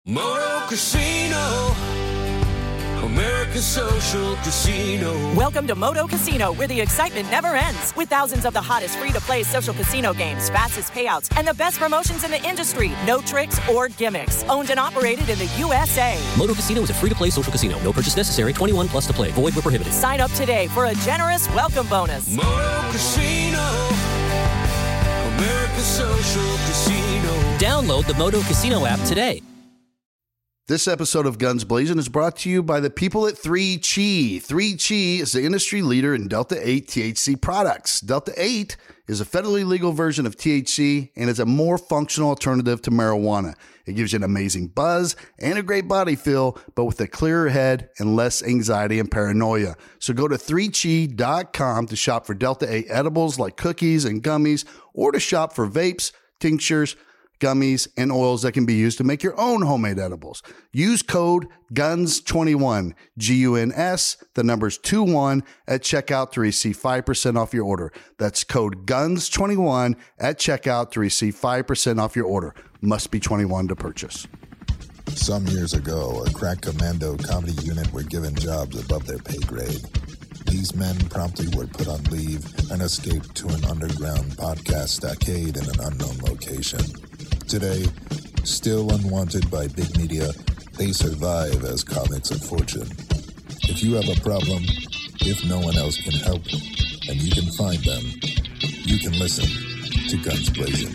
Moto Casino, America's social casino. Welcome to Moto Casino, where the excitement never ends. With thousands of the hottest free-to-play social casino games, fastest payouts, and the best promotions in the industry. No tricks or gimmicks. Owned and operated in the USA. Moto Casino is a free-to-play social casino. No purchase necessary. 21 plus to play. Void where prohibited. Sign up today for a generous welcome bonus. Moto Casino, America's social casino. Download the Moto Casino app today. This episode of Guns Blazing is brought to you by the people at 3Chi. 3Chi is the industry leader in Delta-8 THC products. Delta-8 is a federally legal version of THC and is a more functional alternative to marijuana. It gives you an amazing buzz and a great body feel, but with a clearer head and less anxiety and paranoia. So go to 3chi.com to shop for Delta-8 edibles like cookies and gummies, or to shop for vapes, tinctures, gummies, and oils that can be used to make your own homemade edibles. Use code GUNS21, G-U-N-S, the numbers 21 at checkout to receive 5% off your order. That's code GUNS21 at checkout to receive 5% off your order. Must be 21 to purchase. Some years ago, a crack commando comedy unit were given jobs above their pay grade. These men promptly were put on leave and escaped to an underground podcast stockade in an unknown location. Today, still unwanted by big media, they survive as comics of fortune. If you have a problem, if no one else can help, and you can find them, you can listen to Guns Blazing.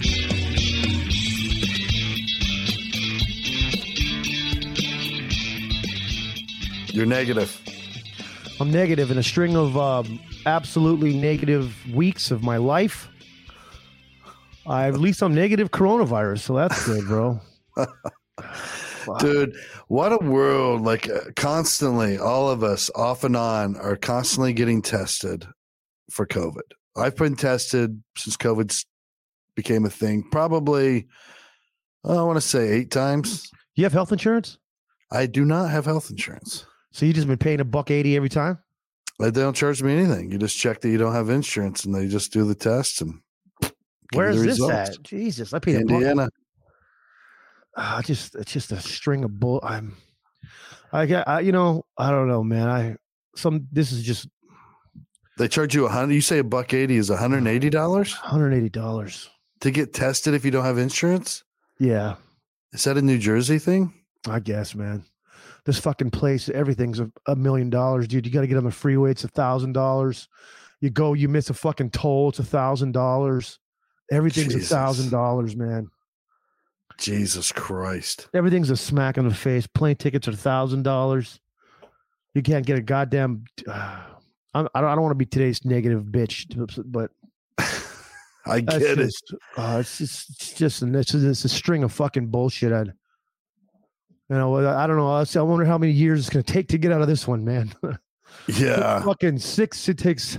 You're negative. I'm negative in a string of absolutely negative weeks of my life. At least I'm negative coronavirus, so that's good, bro. Dude, what a world. Like constantly, all of us off and on are constantly getting tested for COVID. I've been tested since COVID became a thing, probably, I want to say 8 times. You have health insurance? I do not have health insurance. So you just been paying $1.80 every time? They don't charge me anything. You just check that you don't have insurance, and they just do the test. And where is this results. at? Jesus, I paid Indiana. It's just a string of bull. I don't know, man. This is just. They charge you $100. You say $1.80 is $180? $180 to get tested if you don't have insurance. Yeah, is that a New Jersey thing? I guess, man. This fucking place, everything's $1 million, dude. You got to get on the freeway. It's $1,000. You miss a fucking toll. It's $1,000. Everything's $1,000, man. Jesus Christ. Everything's a smack in the face. Plane tickets are $1,000. You can't get a goddamn. I don't want to be today's negative bitch, but I get it. It's just a string of fucking bullshit. I don't know. I wonder how many years it's going to take to get out of this one, man. Yeah. Fucking 6. It takes.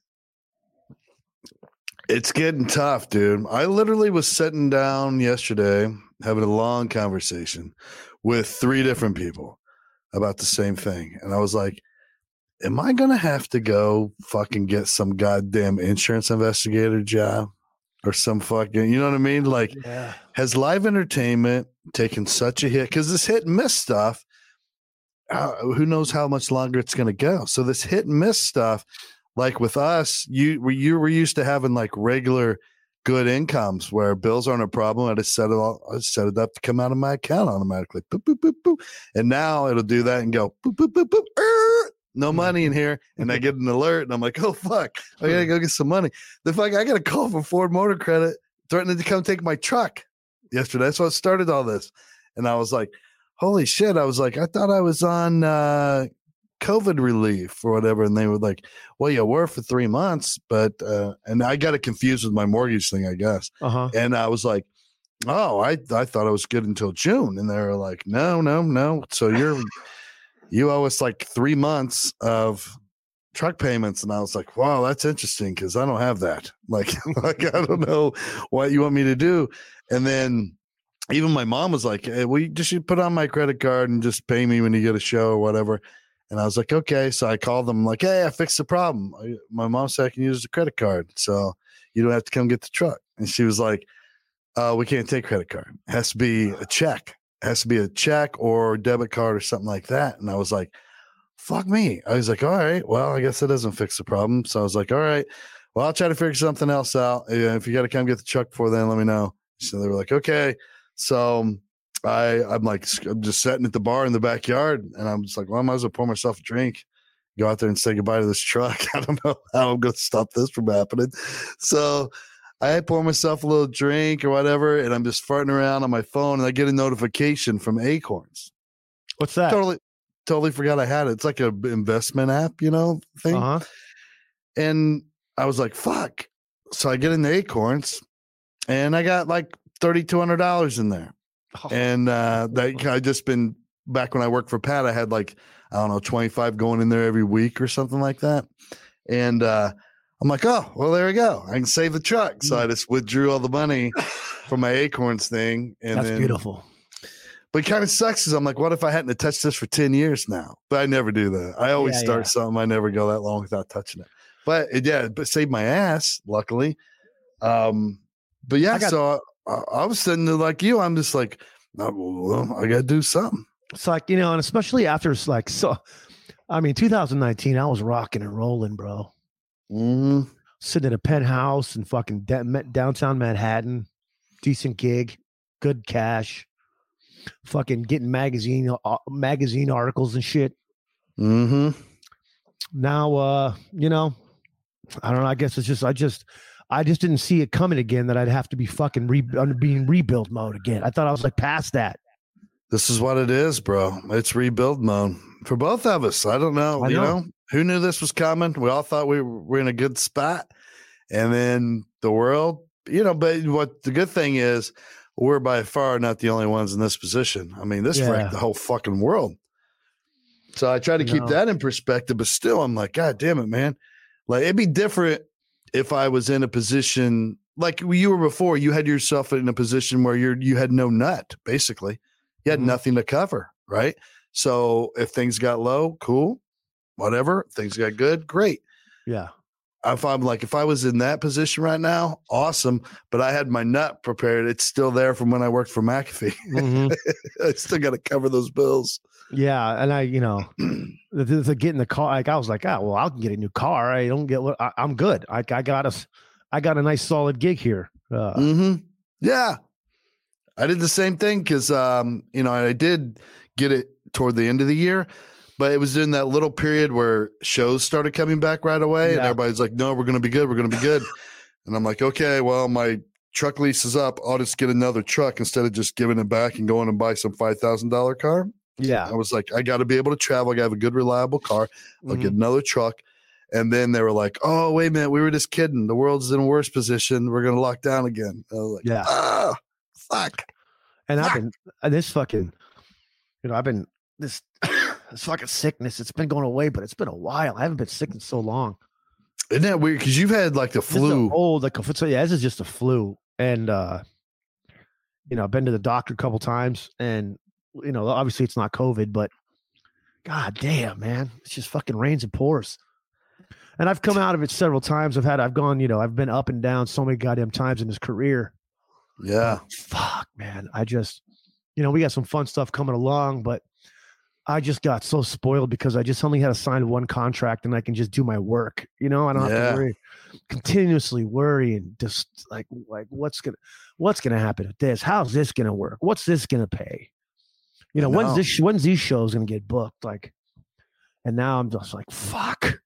It's getting tough, dude. I literally was sitting down yesterday having a long conversation with 3 different people about the same thing. And I was like, am I going to have to go fucking get some goddamn insurance investigator job or some fucking, you know what I mean? Like, has live entertainment taken such a hit? Because this hit and miss stuff, who knows how much longer it's going to go. So this hit and miss stuff, like with us, you were used to having like regular good incomes where bills aren't a problem. I just set it up to come out of my account automatically. Boop, boop, boop, boop. And now it'll do that and go boop, boop, boop, boop. No money in here. And I get an alert and I'm like, oh fuck, I gotta go get some money. I got a call from Ford Motor Credit threatening to come take my truck yesterday. That's what started all this. And I was like, holy shit. I was like, I thought I was on COVID relief or whatever. And they were like, well, you were for 3 months, but, and I got it confused with my mortgage thing, I guess. And I was like, oh, I thought I was good until June. And they were like, no. So you owe us like 3 months of truck payments. And I was like, wow, that's interesting. Cause I don't have that. Like I don't know what you want me to do. And then even my mom was like, hey, you put on my credit card and just pay me when you get a show or whatever. And I was like, okay. So I called them like, hey, I fixed the problem. My mom said I can use the credit card. So you don't have to come get the truck. And she was like, we can't take credit card. It has to be a check. has to be a check or debit card or something like that. And I was like, fuck me. I was like, all right, well, I guess that doesn't fix the problem. So I was like, all right, well, I'll try to figure something else out. If you got to come get the truck before then, let me know. So they were like, okay. So I'm just sitting at the bar in the backyard, and I'm just like, well, I might as well pour myself a drink, go out there and say goodbye to this truck. I don't know how I'm going to stop this from happening. So I pour myself a little drink or whatever, and I'm just farting around on my phone, and I get a notification from Acorns. What's that? Totally forgot I had it. It's like an investment app, thing. Uh-huh. And I was like, fuck. So I get in the Acorns, and I got like $3,200 in there. Oh. And I just been back when I worked for Pat, I had like, I don't know, 25 going in there every week or something like that. And I'm like, oh, well, there we go. I can save the truck. So I just withdrew all the money from my Acorns thing. And That's beautiful. But it kind of sucks, is I'm like, what if I hadn't touched this for 10 years now? But I never do that. I always start something. I never go that long without touching it. But it saved my ass, luckily. But yeah, so I was sitting there like you. I'm just like, well, I got to do something. It's like, and especially after it's like, 2019, I was rocking and rolling, bro. Mm-hmm. Sitting at a penthouse in fucking downtown Manhattan, decent gig, good cash, fucking getting magazine articles and shit. Mm-hmm. Now, I don't know. I guess it's just I just didn't see it coming again, that I'd have to be fucking being rebuild mode again. I thought I was like past that. This is what it is, bro. It's rebuild mode for both of us. I don't know. Who knew this was coming? We all thought we were in a good spot. And then the world, but what the good thing is, we're by far not the only ones in this position. I mean, this wrecked the whole fucking world. So I try to keep that in perspective, but still I'm like, God damn it, man. Like, it'd be different if I was in a position like you were before. You had yourself in a position where you had no nut, basically. You had nothing to cover, right? So if things got low, cool, whatever. Things got good, great. Yeah. If I was in that position right now, awesome. But I had my nut prepared. It's still there from when I worked for McAfee. Mm-hmm. I still got to cover those bills. Yeah, and I, the get in the car. Like I was like, well, I can get a new car. I don't get what I'm good. I got a nice solid gig here. Yeah, I did the same thing because I did get it toward the end of the year, but it was in that little period where shows started coming back right away, and everybody's like, "No, we're going to be good. We're going to be good." And I'm like, "Okay, well, my truck lease is up. I'll just get another truck instead of just giving it back and going and buy some $5,000 car." Yeah. I was like, I got to be able to travel. I got to have a good, reliable car. I'll get another truck. And then they were like, oh, wait a minute. We were just kidding. The world's in a worse position. We're going to lock down again. I was like, fuck. And I've been this fucking, this fucking sickness. It's been going away, but it's been a while. I haven't been sick in so long. Isn't that weird? Because you've had like the flu. This is just a flu. And, I've been to the doctor a couple times, and, obviously it's not COVID, but God damn, man, it's just fucking rains and pours. And I've come out of it several times. I've been up and down so many goddamn times in this career. Yeah. Fuck, man. I just, we got some fun stuff coming along, but I just got so spoiled because I just only had to sign one contract and I can just do my work. I don't have to continuously worry and just like what's gonna happen with this? How's this gonna work? What's this gonna pay? When's these shows gonna get booked? And now I'm just like, fuck.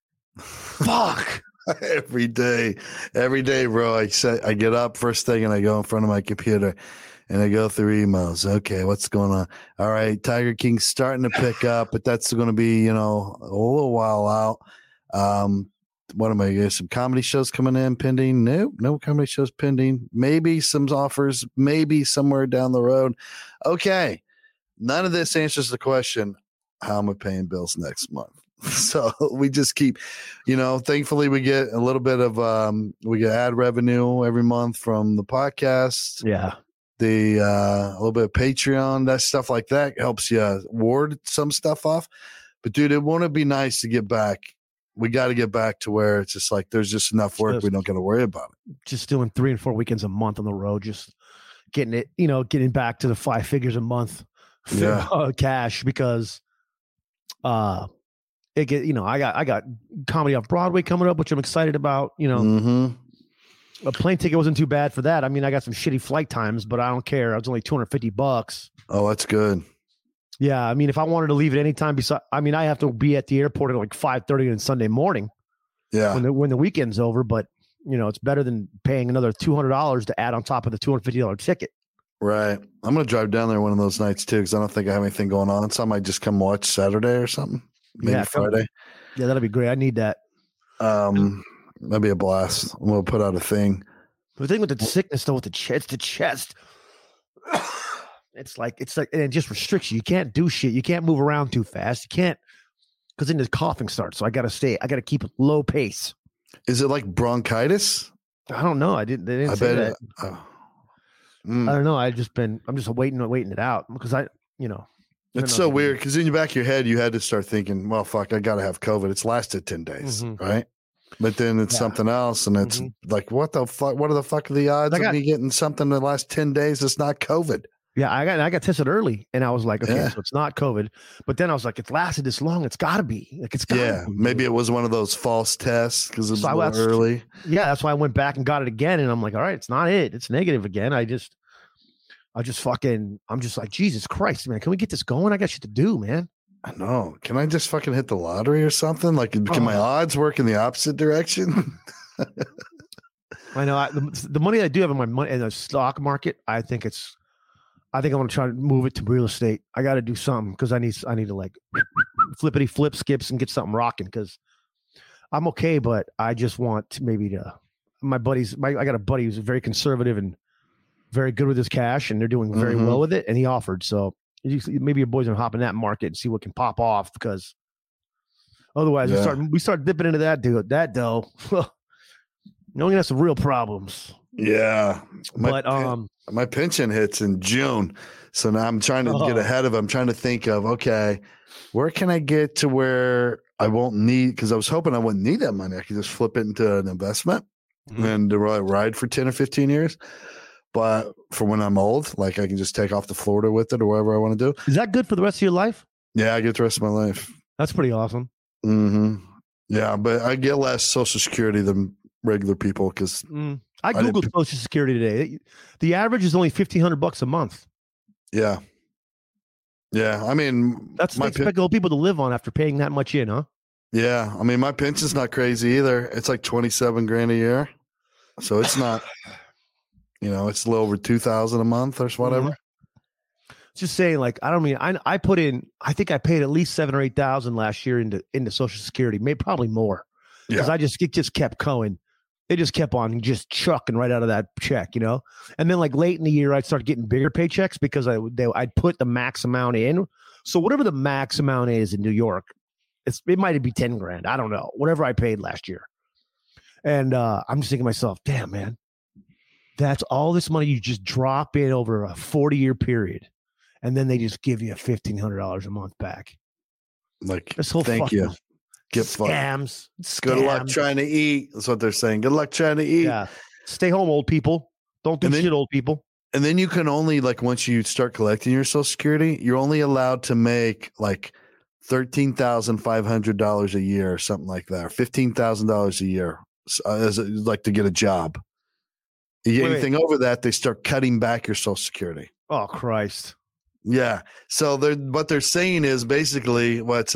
every day, bro. I get up first thing and I go in front of my computer and I go through emails. Okay, what's going on? All right, Tiger King's starting to pick up, but that's going to be, a little while out. What am I getting? Some comedy shows coming in pending? No comedy shows pending. Maybe some offers, maybe somewhere down the road. Okay. None of this answers the question, how am I paying bills next month? So we just keep, thankfully we get a little bit of, we get ad revenue every month from the podcast. Yeah. A little bit of Patreon, that stuff like that helps you ward some stuff off. But dude, it won't be nice to get back. We got to get back to where it's just like, there's just enough work. We don't got to worry about it. Just doing 3 and 4 weekends a month on the road, just getting it, getting back to the 5 figures a month cash because I got comedy off Broadway coming up, which I'm excited about. A plane ticket wasn't too bad for that. I mean, I got some shitty flight times, but I don't care. It was only $250. Oh, that's good. Yeah, I mean, if I wanted to leave at any time, I have to be at the airport at like 5:30 on Sunday morning. Yeah, when the weekend's over. But it's better than paying another $200 to add on top of the $250 ticket. Right. I'm gonna drive down there one of those nights too because I don't think I have anything going on. So I might just come watch Saturday or something. Maybe Friday. Yeah, that'll be great. I need that. That'd be a blast. We'll put out a thing. The thing with the sickness, though, with the chest, it's like, and it just restricts you. You can't do shit. You can't move around too fast. You can't, because then the coughing starts. So I got to keep a low pace. Is it like bronchitis? I don't know. They didn't say that. I don't know. I'm just waiting it out because It's so weird because in the back of your head, you had to start thinking, well, fuck, I got to have COVID. It's lasted 10 days, right? But then it's something else. And it's like, what the fuck? What are the fuck of the odds of me getting something in the last 10 days that's not COVID? Yeah, I got tested early and I was like, okay, so it's not COVID. But then I was like, it's lasted this long. It's got to be. Like, it's got to be. Maybe it was one of those false tests because it was a little early. Yeah, that's why I went back and got it again. And I'm like, all right, it's not it. It's negative again. I'm just like, Jesus Christ, man, can we get this going? I got shit to do, man. I know. Can I just fucking hit the lottery or something? Like, can my odds work in the opposite direction? I know. The money I do have in my money in the stock market, I think I'm going to try to move it to real estate. I got to do something because I need to like flippity flip skips and get something rocking because I'm okay, but I just want maybe I got a buddy who's very conservative and very good with his cash, and they're doing very well with it. And he offered, so maybe your boys gonna hop in that market and see what can pop off because otherwise we start dipping into that dough. You're gonna have some real problems. Yeah, but my pension hits in June, so now I'm trying to get ahead of it. I'm trying to think of where can I get to where I won't need, because I was hoping I wouldn't need that money. I could just flip it into an investment and ride for 10 or 15 years. But for when I'm old, like I can just take off to Florida with it or wherever I want to do. Is that good for the rest of your life? Yeah, I get the rest of my life. That's pretty awesome. Yeah, but I get less Social Security than regular people because I Googled Social Security today. The average is only $1,500 a month. Yeah. Yeah. I mean, that's what they expect old people to live on after paying that much in, huh? Yeah. I mean, my pension's not crazy either. It's like $27,000 a year. So it's not, it's a little over $2,000 a month or whatever. Just saying, like, I put in, I think I paid at least $7,000 or $8,000 last year into Social Security, maybe probably more. Because it just kept going. It just kept on just chucking right out of that check, And then like late in the year, I'd start getting bigger paychecks because I'd put the max amount in. So whatever the max amount is in New York, it might be $10,000. I don't know. Whatever I paid last year. And I'm just thinking to myself, damn, man, that's all this money you just drop in over a 40-year period. And then they just give you $1,500 a month back. Like, this whole thank you. Get scams. Good luck trying to eat. That's what they're saying. Good luck trying to eat. Yeah. Stay home, old people. Don't do shit, old people. And then you can only, like, once you start collecting your Social Security, you're only allowed to make like $13,500 a year or something like that, or $15,000 a year like to get a job. You get anything over that, they start cutting back your Social Security. Oh, Christ. Yeah. So what they're saying is basically what's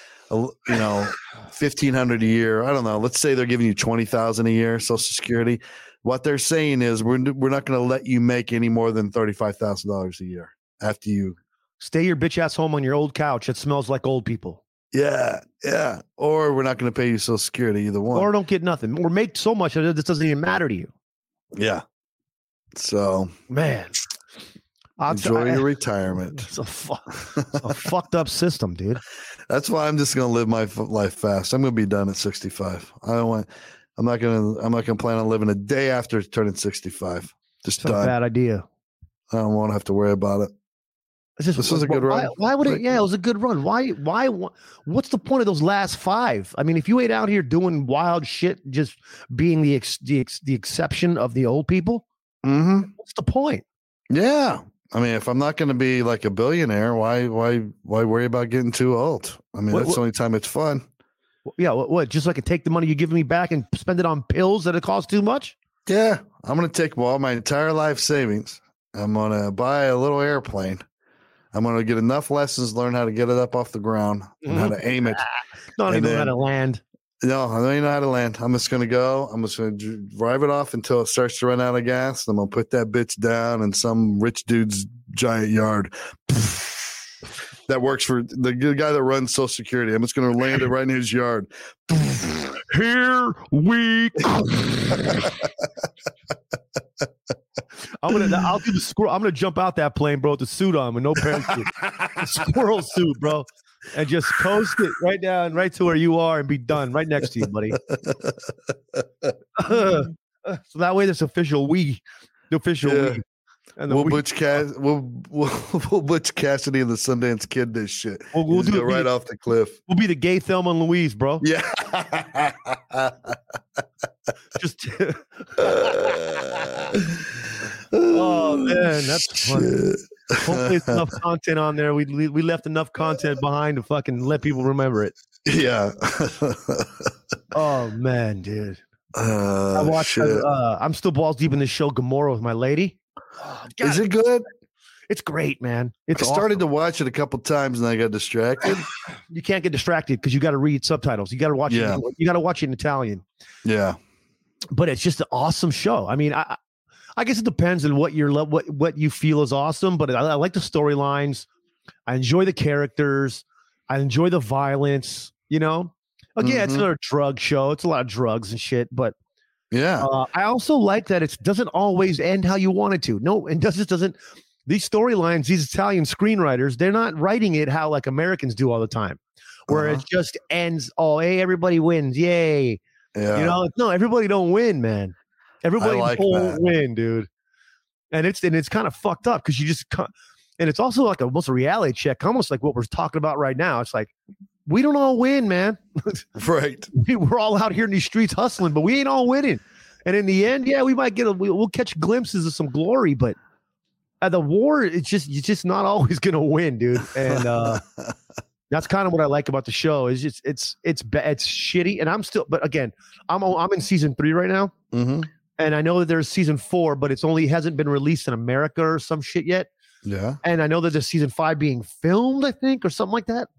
$1,500 a year. I don't know. Let's say they're giving you $20,000 a year Social Security. What they're saying is we're not going to let you make any more than $35,000 a year after you stay your bitch ass home on your old couch. It smells like old people. Yeah, yeah. Or we're not going to pay you Social Security, either one. Or don't get nothing. Or make so much that this doesn't even matter to you. Yeah. So, man, enjoy your retirement. It's a fucked up system, dude. That's why I'm just going to live my life fast. I'm going to be done at 65. I'm not going to plan on living a day after turning 65. Just done. Bad idea. I don't want to have to worry about it. This was a good run. Why would it? Yeah, it was a good run. Why? What's the point of those last 5? I mean, if you ain't out here doing wild shit, just being the exception of the old people, what's the point? Yeah. I mean, if I'm not going to be like a billionaire, why worry about getting too old? I mean, that's the only time it's fun. Yeah. What? Just so I can take the money you give me back and spend it on pills that it costs too much? Yeah. I'm going to take all my entire life savings. I'm going to buy a little airplane. I'm going to get enough lessons, learn how to get it up off the ground and how to aim it. Don't even know how to land. No, I don't even know how to land. I'm just going to go. I'm just going to drive it off until it starts to run out of gas. I'm going to put that bitch down in some rich dude's giant yard. That works for the guy that runs Social Security. I'm just going to land it right in his yard. Here we go. I'll do the squirrel. I'm gonna jump out that plane, bro, with the suit on with no parachute. The squirrel suit, bro. And just coast it right down, right to where you are and be done right next to you, buddy. So that way there's official we. The official we. And we'll Butch Cassidy and the Sundance Kid this shit. We'll do it right off the cliff. We'll be the gay Thelma and Louise, bro. Yeah. Just oh man, that's funny. Hopefully it's enough content on there. We left enough content behind to fucking let people remember it. Yeah. Oh man, dude. I watched. I'm still balls deep in this show Gomorrah with my lady. Oh, is it good? It's great, man. I started to watch it a couple times and I got distracted. You can't get distracted because you got to read subtitles. You got to watch it. You got to watch it in Italian. Yeah. But it's just an awesome show. I mean, I guess it depends on what you feel is awesome. But I like the storylines. I enjoy the characters. I enjoy the violence. You know, again, it's another drug show. It's a lot of drugs and shit. But yeah, I also like that it doesn't always end how you want it to. No, and doesn't. These storylines, these Italian screenwriters, they're not writing it how like Americans do all the time, where it just ends. Oh, hey, everybody wins, yay! Yeah. You know, no, everybody don't win, man. Everybody don't win, dude. And it's kind of fucked up because you just and it's also like almost a reality check, almost like what we're talking about right now. It's like we don't all win, man. Right. We're all out here in these streets hustling, but we ain't all winning. And in the end, yeah, we might we'll catch glimpses of some glory, but the war, you're just not always gonna win, dude. And that's kind of what I like about the show. Is just it's shitty, and but again, I'm in season 3 right now, and I know that there's season 4, but it's hasn't been released in America or some shit yet. Yeah, and I know that there's season 5 being filmed, I think, or something like that.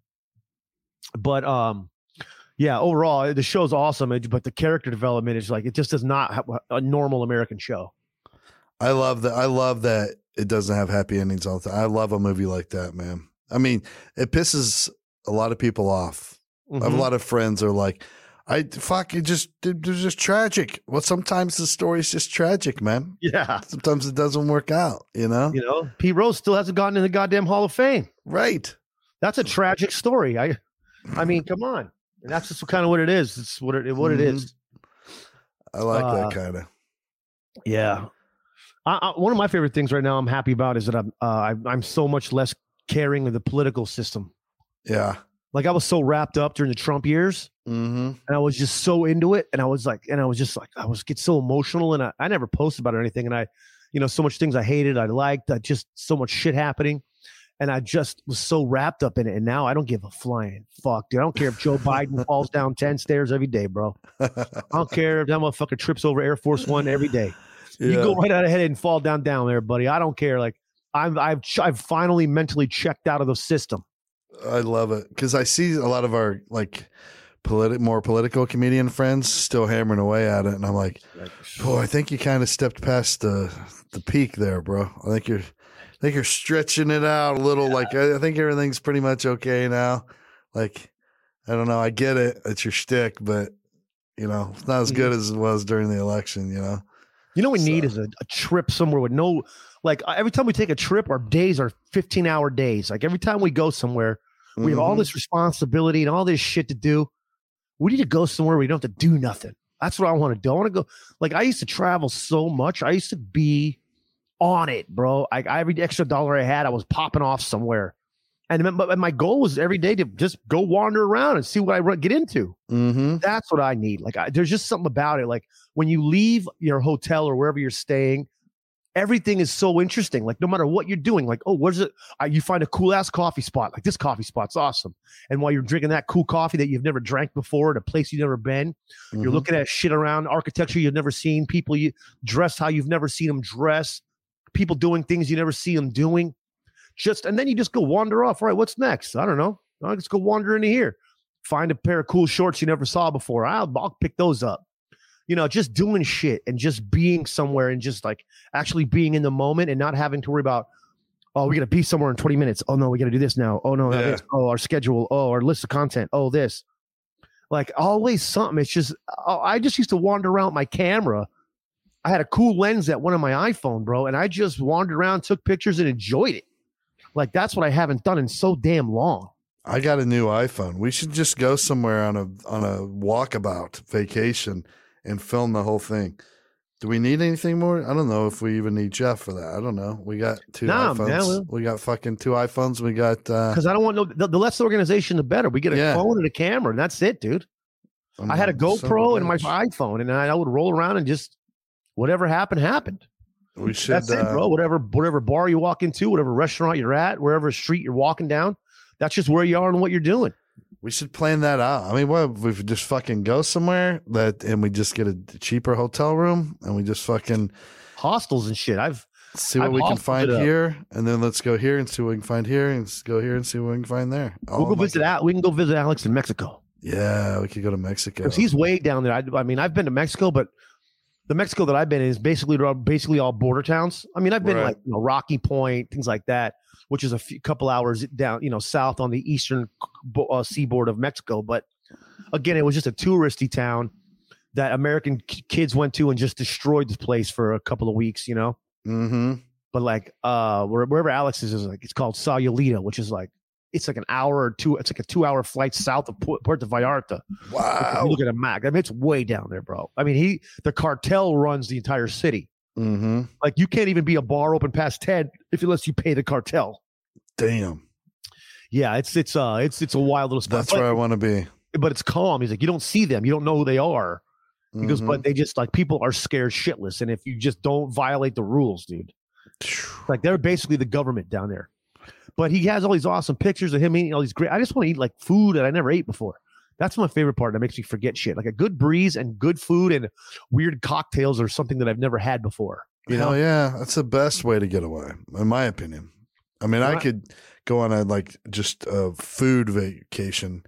But yeah, overall the show's awesome, but the character development is like it just does not have a normal American show. I love that it doesn't have happy endings all the time. I love a movie like that, man. I mean, it pisses a lot of people off. I have a lot of friends are like, it's just tragic. Well, sometimes the story's just tragic, man. Yeah. Sometimes it doesn't work out, you know? You know, Pete Rose still hasn't gotten in the goddamn Hall of Fame. Right. That's a tragic story. I mean, come on. And that's just kind of what it is. It's what it is. I like that kind of. Yeah. One of my favorite things right now I'm happy about is that I'm so much less caring of the political system. Yeah. Like I was so wrapped up during the Trump years and I was just so into it. And I was get so emotional and I never posted about it or anything. And so much things I hated, I liked, just so much shit happening. And I just was so wrapped up in it. And now I don't give a flying fuck, dude. I don't care if Joe Biden falls down 10 stairs every day, bro. I don't care if that motherfucker trips over Air Force One every day. Yeah. You go right out ahead and fall down there, buddy. I don't care. Like I've finally mentally checked out of the system. I love it because I see a lot of our like more political comedian friends still hammering away at it, and I'm like, boy, I think you kind of stepped past the peak there, bro. I think you're stretching it out a little. Yeah. Like I think everything's pretty much okay now. Like I don't know, I get it. It's your shtick, but it's not as good as it was during the election. You know what we need is a trip somewhere with no, like every time we take a trip, our days are 15-hour days. Like every time we go somewhere, we have all this responsibility and all this shit to do. We need to go somewhere where we don't have to do nothing. That's what I want to do. I want to go. Like I used to travel so much. I used to be on it, bro. Every extra dollar I had, I was popping off somewhere. And my goal was every day to just go wander around and see what I get into. That's what I need. Like there's just something about it. Like when you leave your hotel or wherever you're staying everything is so interesting. Like no matter what you're doing, like, oh, where's it? You find a cool ass coffee spot. Like this coffee spot's awesome. And while you're drinking that cool coffee that you've never drank before at a place you've never been, you're looking at shit around architecture you've never seen, people you dress how you've never seen them dress, people doing things you never see them doing. And then you just go wander off. All right, what's next? I don't know. I'll just go wander into here. Find a pair of cool shorts you never saw before. I'll pick those up. You know, just doing shit and just being somewhere and just like actually being in the moment and not having to worry about, oh, we got to be somewhere in 20 minutes. Oh, no, we got to do this now. Oh, no, this. Oh, our schedule. Oh, our list of content. Oh, this. Like always something. It's just, I just used to wander around with my camera. I had a cool lens at one of my iPhone, bro, and I just wandered around, took pictures and enjoyed it. Like that's what I haven't done in so damn long. I got a new iPhone. We should just go somewhere on a walkabout vacation and film the whole thing. Do we need anything more? I don't know if we even need Jeff for that. I don't know. We got two iPhones. Man, we got fucking two iPhones. We got because I don't want the less the organization, the better. We get a phone and a camera, and that's it, dude. I had a GoPro and my iPhone, and I would roll around and just whatever happened. We should. That's it, bro. Whatever bar you walk into, whatever restaurant you're at, wherever street you're walking down, that's just where you are and what you're doing. We should plan that out. I mean, what if we just fucking go somewhere and we just get a cheaper hotel room and we just fucking hostels and shit. See what we can find here, and then let's go here and see what we can find here, and let's go here and see what we can find there. We'll go visit we can go visit Alex in Mexico. Yeah, we could go to Mexico. Because he's way down there. I mean, I've been to Mexico, but the Mexico that I've been in is basically all border towns. I mean, I've been like Rocky Point, things like that, which is couple hours down, south on the eastern seaboard of Mexico. But again, it was just a touristy town that American kids went to and just destroyed the place for a couple of weeks, Mm-hmm. But like wherever Alex is like it's called Sayulita, which is like it's like an hour or two. It's like a 2-hour flight south of Puerto Vallarta. Wow! Look at a map. I mean, it's way down there, bro. I mean, the cartel runs the entire city. Mm-hmm. Like you can't even be a bar open past 10 unless you pay the cartel. Damn. Yeah, it's a wild little spot. That's where I want to be. But it's calm. He's like, you don't see them. You don't know who they are. He goes, but they just like people are scared shitless. And if you just don't violate the rules, dude, like they're basically the government down there. But he has all these awesome pictures of him eating all these great. I just want to eat like food that I never ate before. That's my favorite part. That makes me forget shit. Like a good breeze and good food and weird cocktails or something that I've never had before. Hell yeah, that's the best way to get away, in my opinion. I mean, I could go on a just a food vacation.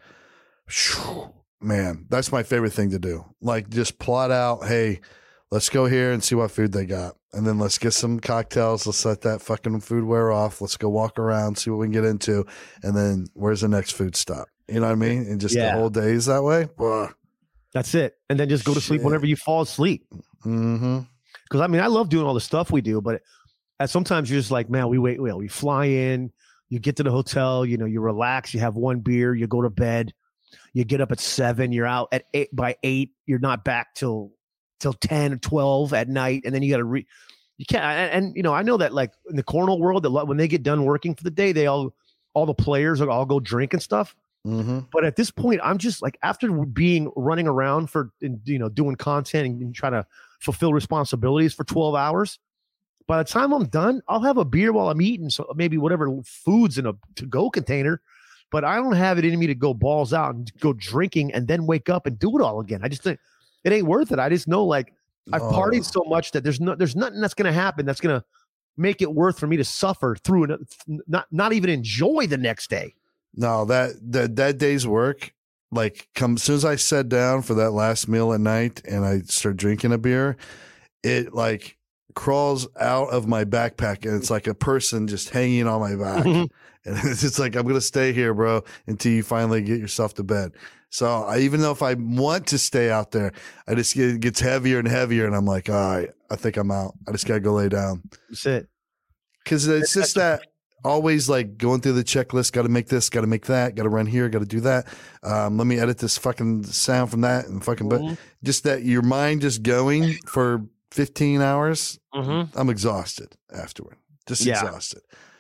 Man, that's my favorite thing to do. Like just plot out, hey, let's go here and see what food they got. And then let's get some cocktails. Let's let that fucking food wear off. Let's go walk around, see what we can get into. And then where's the next food stop? You know what I mean? And just the whole day is that way. Ugh. That's it. And then just go to sleep whenever you fall asleep. Mm-hmm. Because I mean, I love doing all the stuff we do, but sometimes you're just like, man, we fly in, you get to the hotel, you relax, you have one beer, you go to bed, you get up at 7, you're out at 8 by 8, you're not back till 10 or 12 at night, and then you got to you can't. And I know that like in the cornhole world, that when they get done working for the day, they all the players all go drink and stuff. Mm-hmm. But at this point, I'm just like after running around for doing content and trying to fulfill responsibilities for 12 hours. By the time I'm done, I'll have a beer while I'm eating, so maybe whatever food's in a to-go container. But I don't have it in me to go balls out and go drinking and then wake up and do it all again. I just think it ain't worth it. I just know like I've partied so much that there's nothing that's going to happen that's going to make it worth for me to suffer through and not even enjoy the next day. No, that day's work, like as soon as I sat down for that last meal at night and I start drinking a beer, it like crawls out of my backpack and it's like a person just hanging on my back. And it's just like, I'm going to stay here, bro, until you finally get yourself to bed. So even though if I want to stay out there, it gets heavier and heavier. And I'm like, all right, I think I'm out. I just got to go lay down. That's it. Cause it's just that always like going through the checklist, got to make this, got to make that, got to run here, got to do that. Let me edit this fucking sound from that and fucking, but just that your mind just going for 15 hours. Mm-hmm. I'm exhausted afterward. Just exhausted.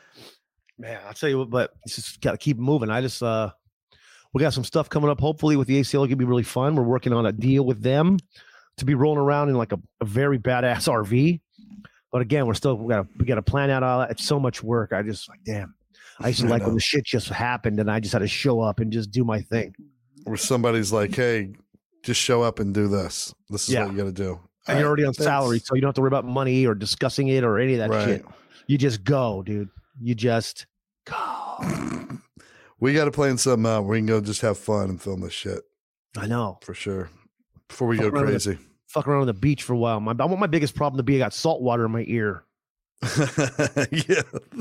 Man, I'll tell you what, but it's just got to keep moving. I just, we got some stuff coming up. Hopefully with the ACL, it can be really fun. We're working on a deal with them to be rolling around in like a very badass RV. But again, we got to plan out all that. It's so much work. I just like, damn. I used to like when the shit just happened and I just had to show up and just do my thing. Where somebody's like, hey, just show up and do this. This is what you got to do. And you're already on salary, so you don't have to worry about money or discussing it or any of that shit. You just go, dude. You just go. We got to plan something out. We can go just have fun and film this shit. I know. For sure. Before we go crazy. Fuck around on the beach for a while. I want my biggest problem to be I got salt water in my ear. Yeah.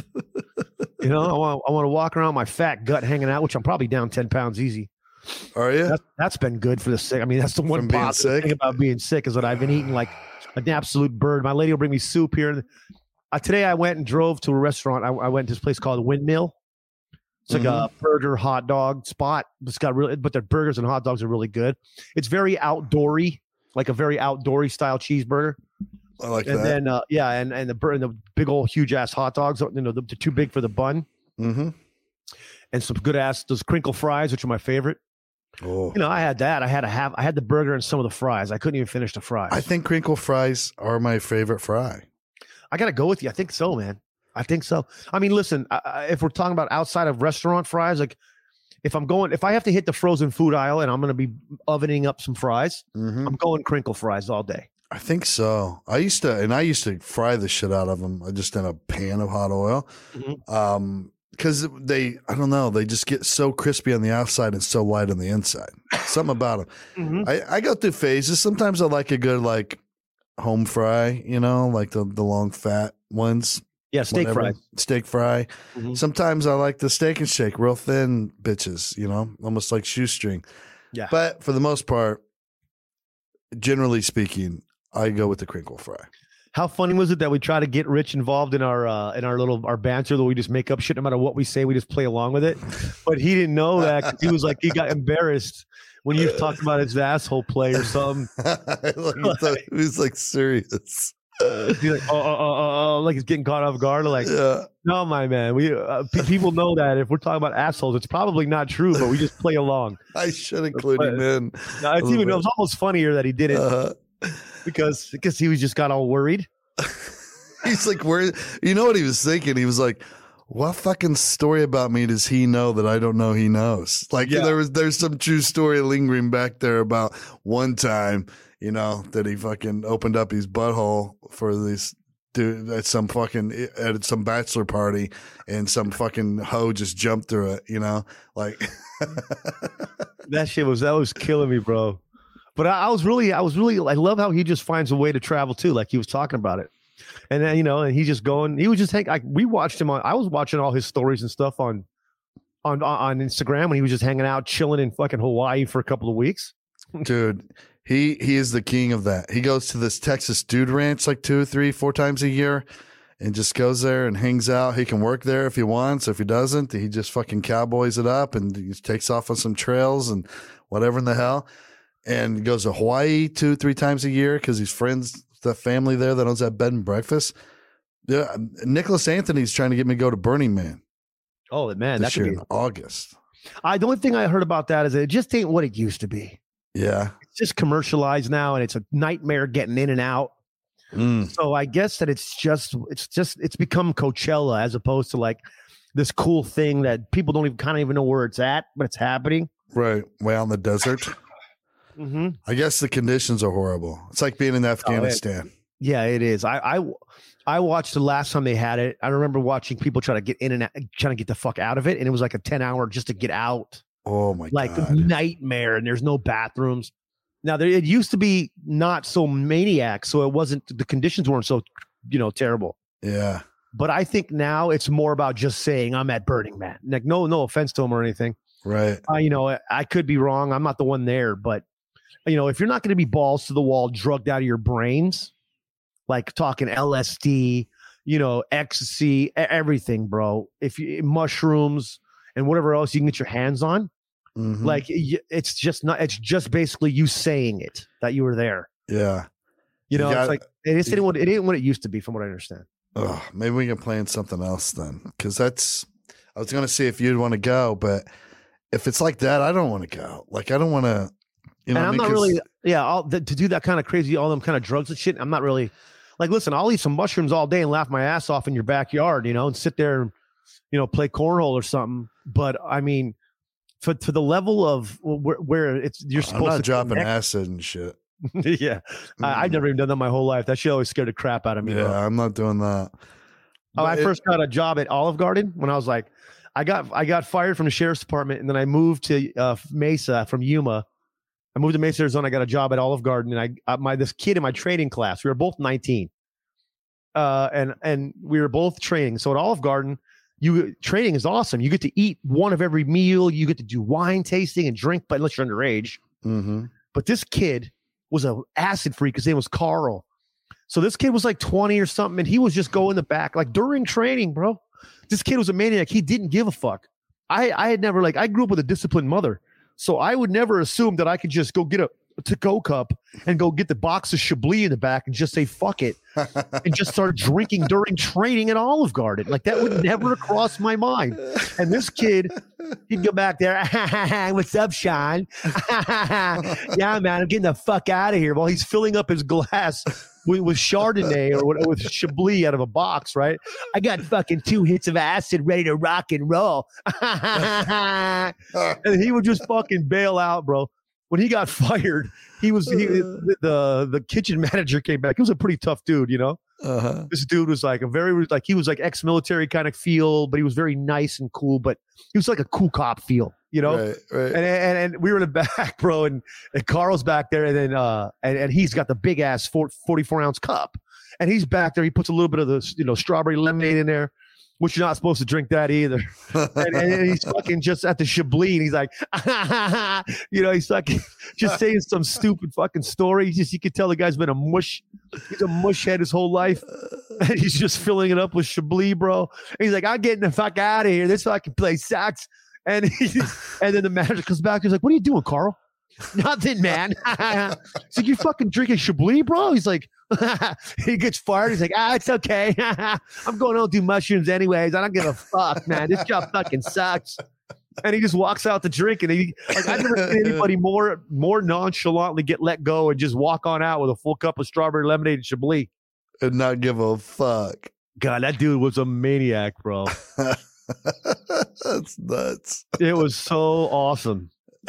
You know, I want to walk around my fat gut hanging out, which I'm probably down 10 pounds easy. Are you? That's been good for the sick. I mean, that's the one positive thing about being sick is that I've been eating like an absolute bird. My lady will bring me soup here. Today I went and drove to a restaurant. I went to this place called Windmill. It's like a burger hot dog spot. It's got but their burgers and hot dogs are really good. It's very outdoory, like a very outdoory style cheeseburger. I like that. And then and the big old huge ass hot dogs. You know, they're too big for the bun. Mm-hmm. And some good ass those crinkle fries, which are my favorite. Oh, you know, I had that. I had the burger and some of the fries. I couldn't even finish the fries. I think crinkle fries are my favorite fry. I gotta go with you. I think so, man. I think so. I mean, listen, if we're talking about outside of restaurant fries, like if I have to hit the frozen food aisle and I'm going to be ovening up some fries, I'm going crinkle fries all day. I think so. I used to fry the shit out of them. Just in a pan of hot oil. Because I don't know, they just get so crispy on the outside and so light on the inside. Something about them. I go through phases. Sometimes I like a good like home fry, you know, like the long fat ones. Yeah, steak fry. Steak fry. Sometimes I like the steak and shake, real thin bitches, you know, almost like shoestring. Yeah. But for the most part, generally speaking, I go with the crinkle fry. How funny was it that we try to get Rich involved in our banter that we just make up shit no matter what we say, we just play along with it. But he didn't know that 'cause he was like, he got embarrassed when you talked about his asshole play or something. He was like serious. He's like, like he's getting caught off guard. Like, no, my man. We people know that if we're talking about assholes, it's probably not true, but we just play along. I should include him in. No, it was almost funnier that he did it because he was just got all worried. He's like, where? You know what he was thinking? He was like, what fucking story about me does he know that I don't know he knows? Like there's some true story lingering back there about one time, you know, that he fucking opened up his butthole for this dude at some bachelor party and some fucking hoe just jumped through it, you know, like that was killing me, bro. But I love how he just finds a way to travel too. Like he was talking about it. And then, you know, and he's just going, he was just we watched him I was watching all his stories and stuff on Instagram when he was just hanging out, chilling in fucking Hawaii for a couple of weeks. Dude, he is the king of that. He goes to this Texas dude ranch like 2, 3, 4 times a year and just goes there and hangs out. He can work there if he wants. If he doesn't, he just fucking cowboys it up and he takes off on some trails and whatever in the hell. And goes to Hawaii 2, 3 times a year because he's friends, the family there that owns that bed and breakfast. Yeah, Nicholas Anthony's trying to get me to go to Burning Man. Oh man, that could be in August. The only thing I heard about that is it just ain't what it used to be. Yeah, it's just commercialized now, and it's a nightmare getting in and out. So I guess that it's become Coachella as opposed to like this cool thing that people don't even know where it's at, but it's happening. Right, way out in the desert. I guess the conditions are horrible. It's like being in Afghanistan. Yeah, it is. I watched the last time they had it. I remember watching people try to get in and out, trying to get the fuck out of it, and it was like a 10-hour just to get out. Oh my god, like nightmare, and there's no bathrooms. Now it used to be not so maniac, so it wasn't. The conditions weren't so, you know, terrible. Yeah, but I think now it's more about just saying I'm at Burning Man. Like no offense to him or anything. Right. You know, I could be wrong. I'm not the one there, but. You know, if you're not going to be balls to the wall, drugged out of your brains, like talking LSD, you know, ecstasy, everything, bro. If you mushrooms and whatever else you can get your hands on, like it's just basically you saying it that you were there. Yeah, you know, it's like it ain't what it used to be, from what I understand. Oh, maybe we can plan something else then, because I was going to see if you'd want to go, but if it's like that, I don't want to go. Like I don't want to. You know, and I'm not really, to do that kind of crazy, all them kind of drugs and shit. I'm not really, Like, listen, I'll eat some mushrooms all day and laugh my ass off in your backyard, and sit there and, play cornhole or something. But I mean, for the level of where you're supposed I'm not to dropping connect. acid and shit. Yeah. I've never even done that my whole life. That shit always scared the crap out of me. Yeah, bro. I'm not doing that. I first got a job at Olive Garden when I was like, I got fired from the sheriff's department, and then I moved to Mesa from Yuma. I moved to Mesa, Arizona. I got a job at Olive Garden, and this kid in my training class, we were both 19, and we were both training. So at Olive Garden, training is awesome. You get to eat one of every meal. You get to do wine tasting and drink, but unless you're underage. Mm-hmm. But this kid was an acid freak. His name was Carl. So this kid was like 20 or something, and he was just going in the back, like during training, bro. This kid was a maniac. He didn't give a fuck. I had never, I grew up with a disciplined mother, so I would never assume that I could just go get a to-go cup and go get the box of Chablis in the back and just say fuck it and just start drinking during training at Olive Garden. Like, that would never cross my mind. And this kid, he'd go back there, what's up, Sean? Yeah, man, I'm getting the fuck out of here. While he's filling up his glass with Chardonnay or with Chablis out of a box, right? I got fucking 2 hits of acid ready to rock and roll. And he would just fucking bail out, bro. When he got fired, the kitchen manager came back. He was a pretty tough dude, Uh-huh. This dude was like he was like ex-military kind of feel, but he was very nice and cool. But he was like a cool cop feel, Right. And we were in the back, bro, and Carl's back there, and then and he's got the big ass 44-ounce cup, and he's back there. He puts a little bit of the strawberry lemonade in there, which you're not supposed to drink that either. and he's fucking just at the Chablis, and he's like, he's fucking just saying some stupid fucking story. You can tell the guy's been he's a mush head his whole life. And he's just filling it up with Chablis, bro. And he's like, I'm getting the fuck out of here. This fucking place sucks. And then the manager comes back. He's like, what are you doing, Carl? Nothing, man. So you fucking drinking Chablis, bro? He's like, he gets fired. He's like, it's okay. I'm going to do mushrooms anyways. I don't give a fuck, man. This job fucking sucks. And he just walks out to drink. And I've never seen anybody more nonchalantly get let go and just walk on out with a full cup of strawberry lemonade and Chablis. And not give a fuck. God, that dude was a maniac, bro. That's nuts. It was so awesome.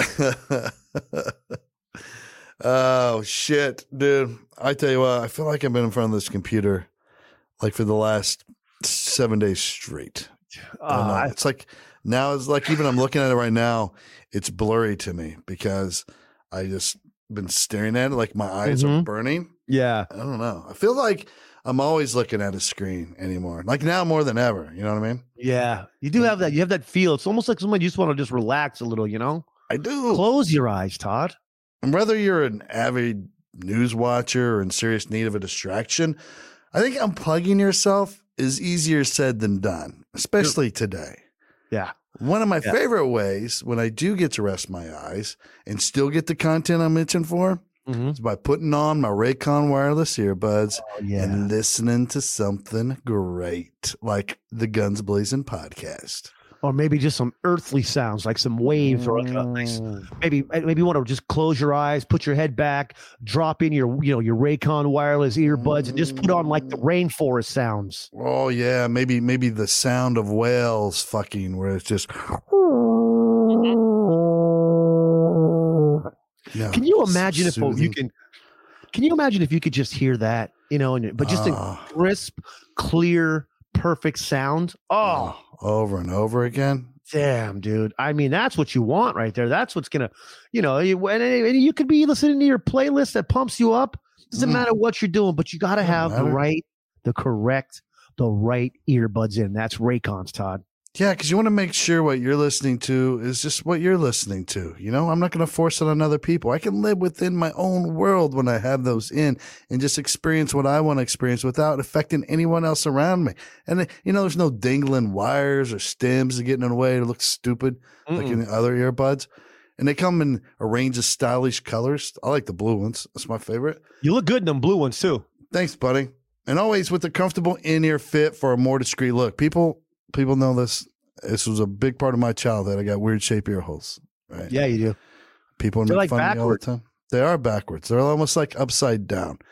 Oh shit, dude. I tell you what, I feel like I've been in front of this computer like for the last 7 days straight. It's like now it's like even I'm looking at it right now, it's blurry to me because I just been staring at it like my eyes are burning. Yeah. I don't know. I feel like I'm always looking at a screen anymore. Like now more than ever. You know what I mean? Yeah. You do have that. You have that feel. It's almost like someone you just want to just relax a little, I do. Close your eyes, Todd. And whether you're an avid news watcher or in serious need of a distraction, I think unplugging yourself is easier said than done, especially today. Yeah. One of my favorite ways when I do get to rest my eyes and still get the content I'm itching for is by putting on my Raycon wireless earbuds and listening to something great like the Guns Blazing podcast. Or maybe just some earthly sounds, like some waves, or like a nice, maybe you want to just close your eyes, put your head back, drop in your your Raycon wireless earbuds, and just put on like the rainforest sounds. Oh yeah, maybe the sound of whales fucking, where it's just. No, can you imagine Can you imagine if you could just hear that, but just a crisp, clear, perfect sound? Oh, over and over again. Damn, dude. I mean, that's what you want right there. That's what's gonna, and you could be listening to your playlist that pumps you up. Doesn't matter what you're doing, but you got to have the right earbuds in. That's Raycons, Todd. Yeah, because you want to make sure what you're listening to is just what you're listening to. I'm not going to force it on other people. I can live within my own world when I have those in and just experience what I want to experience without affecting anyone else around me. And, there's no dangling wires or stems getting in the way to look stupid like in the other earbuds. And they come in a range of stylish colors. I like the blue ones. That's my favorite. You look good in them blue ones, too. Thanks, buddy. And always with the comfortable in-ear fit for a more discreet look. People know this. This was a big part of my childhood. I got weird shaped ear holes. Right? Yeah, you do. People make fun of me all the time. They are backwards. They're almost like upside down.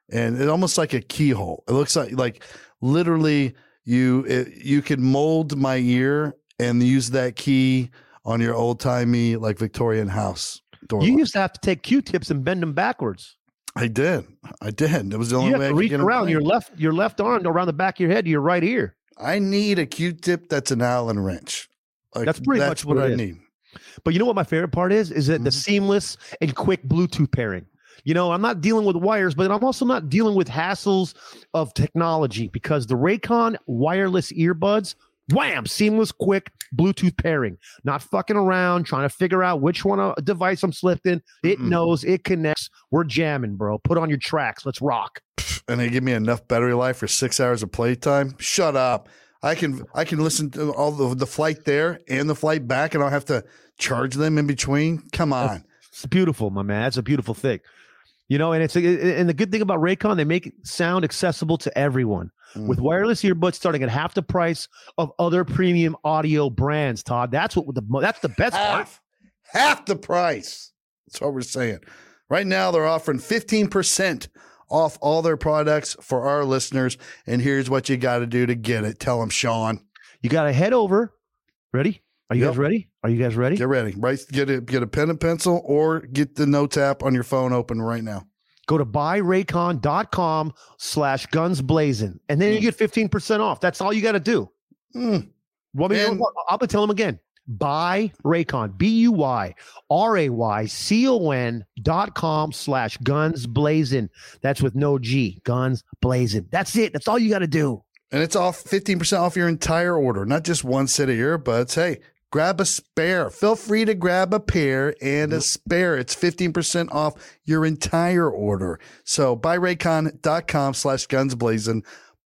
and it's almost like a keyhole. It looks like literally you could mold my ear and use that key on your old timey like Victorian house door. You lock. used to have to take Q-tips and bend them backwards. I did. It was the only You way have I to could reach get 'em around clean. your left arm around the back of your head to your right ear. I need a Q-tip that's an Allen wrench. Like, That's pretty much what I it is. need. But you know what my favorite part is? Is that the seamless and quick Bluetooth pairing. You know, I'm not dealing with wires, but I'm also not dealing with hassles of technology because the Raycon wireless earbuds, wham, seamless, quick Bluetooth pairing. Not fucking around, trying to figure out which device I'm slipped in. It knows, it connects. We're jamming, bro. Put on your tracks. Let's rock. And they give me enough battery life for 6 hours of playtime. Shut up. I can listen to all the flight there and the flight back, and I'll have to charge them in between. Come on. It's beautiful, my man. It's a beautiful thing. You know, and and the good thing about Raycon, they make sound accessible to everyone. With wireless earbuds starting at half the price of other premium audio brands, Todd. That's the best part. Half the price. That's what we're saying. Right now, they're offering 15% off all their products for our listeners. And here's what you got to do to get it. Tell them, Sean. You got to head over. Ready? Are you Yep. guys ready? Are you guys ready? Get ready. Right? Get a pen and pencil or get the notes app on your phone open right now. Go to buyraycon.com/gunsblazing. And then you get 15% off. That's all you got to do. Well, I mean, And- I'll tell them again. Buy Raycon, BUYRAYCON.com/gunsblazing. That's with no G, guns blazing. That's it. That's all you got to do. And it's off 15% off your entire order, not just one set of earbuds. Hey, grab a spare. Feel free to grab a pair and a spare. It's 15% off your entire order. So buyraycon.com/gunsblazing,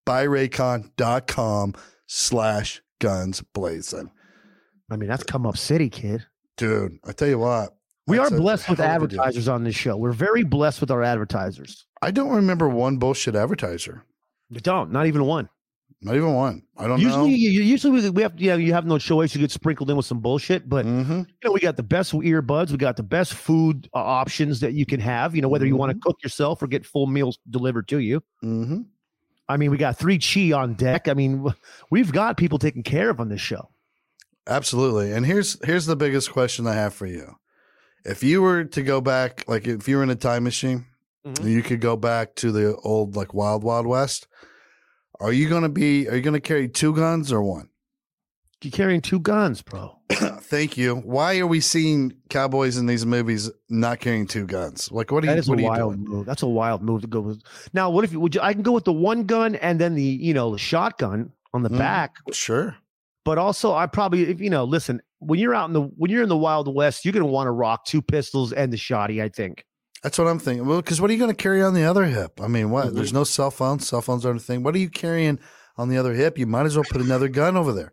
buyraycon.com/gunsblazing. I mean, that's come up city, kid. Dude, I tell you what. We are that's a blessed with hell of a deal. advertisers on this show. We're very blessed with our advertisers. I don't remember one bullshit advertiser. You don't, not even one. Not even one. I don't Usually, know. usually we have, you have no choice. You get sprinkled in with some bullshit, but you know, we got the best earbuds. We got the best food options that you can have. You know, whether you want to cook yourself or get full meals delivered to you. Mm-hmm. I mean, we got 3 Chi on deck. I mean, we've got people taken care of on this show. Absolutely. And here's the biggest question I have for you. If you were to go back, like if you were in a time machine, you could go back to the old like Wild Wild West. Are you going to carry 2 guns or 1? You're carrying 2 guns, bro. Thank you. Why are we seeing cowboys in these movies not carrying 2 guns? Like, what are That you, is what a are you wild doing? move. That's a wild move to go with. Now, what if I can go with the 1 gun and then the shotgun on the back, Sure. but also I probably, if listen, when you're in the Wild West, you're going to want to rock 2 pistols and the shotty, I think. That's what I'm thinking. Well, because what are you going to carry on the other hip? I mean, what? There's no cell phones. Cell phones aren't a thing. What are you carrying on the other hip? You might as well put another gun over there.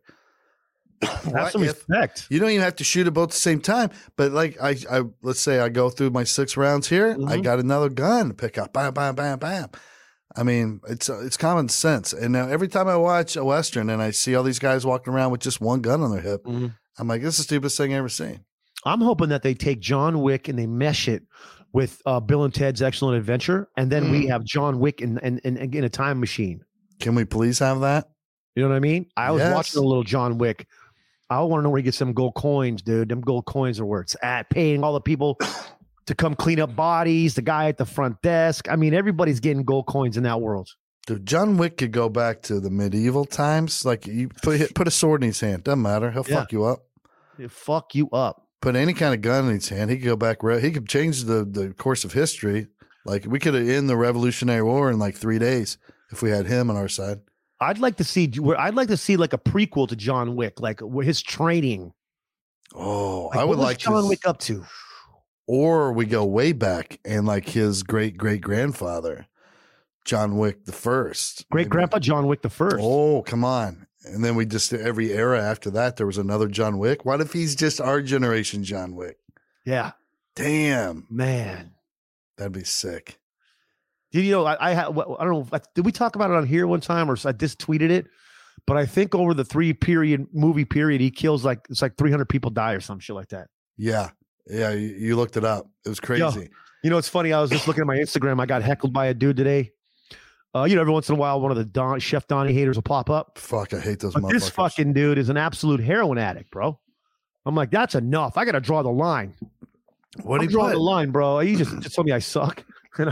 Have some respect. You don't even have to shoot at both at the same time. But like I let's say I go through my 6 rounds here. I got another gun to pick up. Bam, bam, bam, bam. I mean, it's common sense. And now every time I watch a Western and I see all these guys walking around with just 1 gun on their hip, I'm like, this is the stupidest thing I've ever seen. I'm hoping that they take John Wick and they mesh it with Bill and Ted's Excellent Adventure, and then we have John Wick in a time machine. Can we please have that? You know what I mean? I was Yes. watching a little John Wick. I want to know where he gets some gold coins, dude. Them gold coins are where it's at. Paying all the people to come clean up bodies, the guy at the front desk. I mean, everybody's getting gold coins in that world. Dude, John Wick could go back to the medieval times. Like you put a sword in his hand. Doesn't matter. He'll fuck you up. It'll fuck you up. Put any kind of gun in his hand. He could go back. He could change the course of history. Like we could have ended the Revolutionary War in like 3 days if we had him on our side. I'd like to see like a prequel to John Wick, like where his training. Oh, Like, I would what was like John to. Wick up to. Or we go way back and like his great grandfather, John Wick the First. Great grandpa John Wick the First. Oh, come on. And then we just every era after that there was another John Wick. What if he's just our generation John Wick? Yeah, Damn, man. that'd be sick. I don't know. Did we talk about it on here one time, or I just tweeted it? But I think over the 3 movie period, he kills it's like 300 people die or some shit like that. Yeah, you looked it up. It was crazy. It's funny. I was just looking at my Instagram. I got heckled by a dude today. Every once in a while, one of the Chef Donnie haters will pop up. Fuck, I hate those But motherfuckers. this fucking dude is an absolute heroin addict, bro. I'm like, that's enough. I got to draw the line. What I'm do you drawing put? the line, bro. He just told me I suck. And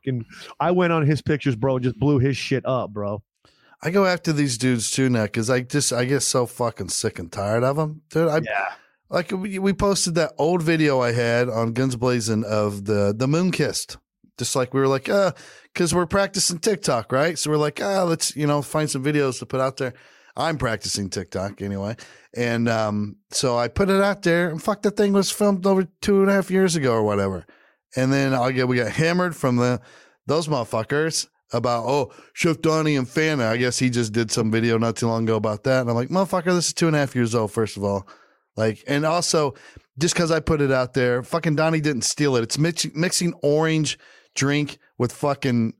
I went on his pictures, bro, and just blew his shit up, bro. I go after these dudes too now because I get so fucking sick and tired of them, dude. Like we posted that old video I had on Guns Blazing of the moon kissed. Just like we were like, because we're practicing TikTok, right? So we're like, let's find some videos to put out there. I'm practicing TikTok anyway, and so I put it out there. And fuck, that thing was filmed over 2.5 years ago or whatever. And then we got hammered from those motherfuckers about, Chef Donnie and Fanta. I guess he just did some video not too long ago about that. And I'm like, motherfucker, this is 2.5 years old, first of all. Like, and also, just because I put it out there, fucking Donnie didn't steal it. It's mixing orange drink with fucking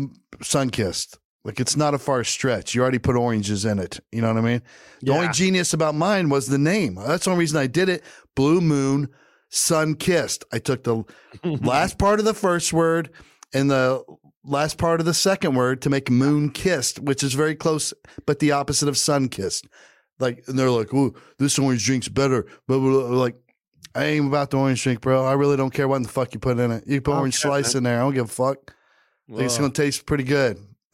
Sunkist. Like, it's not a far stretch. You already put oranges in it. You know what I mean? The only genius about mine was the name. That's the only reason I did it. Blue Moon Sunkist. I took the last part of the first word and the last part of the second word to make moon kissed, which is very close, but the opposite of sun kissed. Like, and they're like, "Oh, this orange drink's better." Blah, blah, blah. Like, I ain't about the orange drink, bro. I really don't care what the fuck you put in it. You put orange slice in there. I don't give a fuck. I think it's gonna taste pretty good.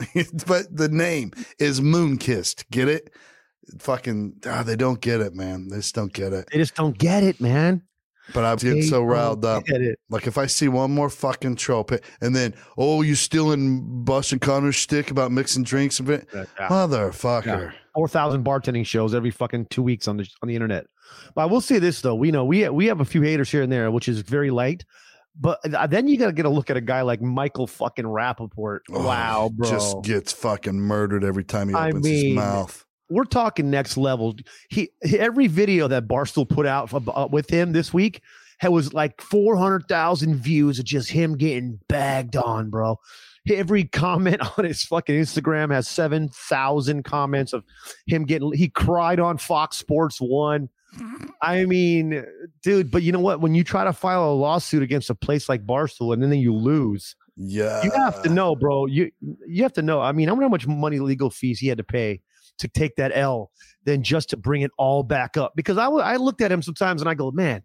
But the name is Moon Kissed. Get it? Fucking, they don't get it, man. They just don't get it. They just don't get it, man. But I was getting so riled up. Like, if I see one more fucking trope, and then, you stealing Boston Connor's stick about mixing drinks a bit, motherfucker. 4,000 bartending shows every fucking 2 weeks on the internet. But I will say this though, we have a few haters here and there, which is very light. But then you got to get a look at a guy like Michael fucking Rappaport. Wow, bro, just gets fucking murdered every time he opens his mouth. We're talking next level. Every video that Barstool put out with him this week was like 400,000 views of just him getting bagged on, bro. Every comment on his fucking Instagram has 7,000 comments of him he cried on Fox Sports 1. I mean, dude, but you know what? When you try to file a lawsuit against a place like Barstool and then you lose, you have to know, bro. You have to know. I mean, I wonder how much money legal fees he had to pay to take that L than just to bring it all back up. Because I looked at him sometimes and I go, man,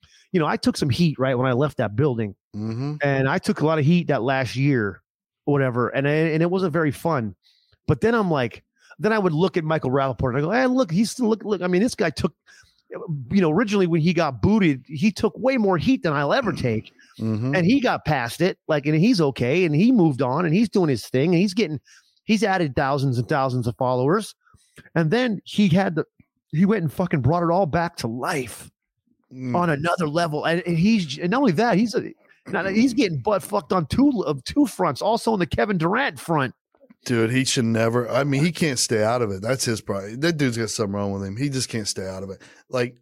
I took some heat right when I left that building, and I took a lot of heat that last year, whatever, and it wasn't very fun. But then I'm like, then I would look at Michael Rappaport and I go, hey, look, he's still look. I mean, this guy took, originally when he got booted, he took way more heat than I'll ever take, and he got past it, like, and he's okay, and he moved on, and he's doing his thing, and he's added thousands and thousands of followers. And then he went and fucking brought it all back to life on another level. And not only that, he's getting butt fucked on two fronts, also on the Kevin Durant front. Dude, he should never. I mean, he can't stay out of it. That's his problem. That dude's got something wrong with him. He just can't stay out of it. Like,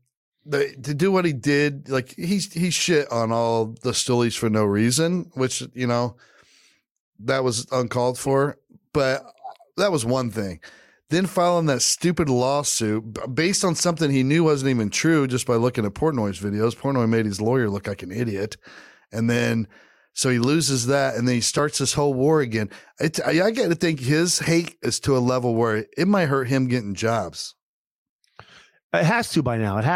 to do what he did, like, he shit on all the Stoolies for no reason, which, that was uncalled for. But that was one thing. Then filing that stupid lawsuit based on something he knew wasn't even true just by looking at Portnoy's videos. Portnoy made his lawyer look like an idiot. And then, so he loses that, and then he starts this whole war again. I got to think his hate is to a level where it might hurt him getting jobs. It has to by now.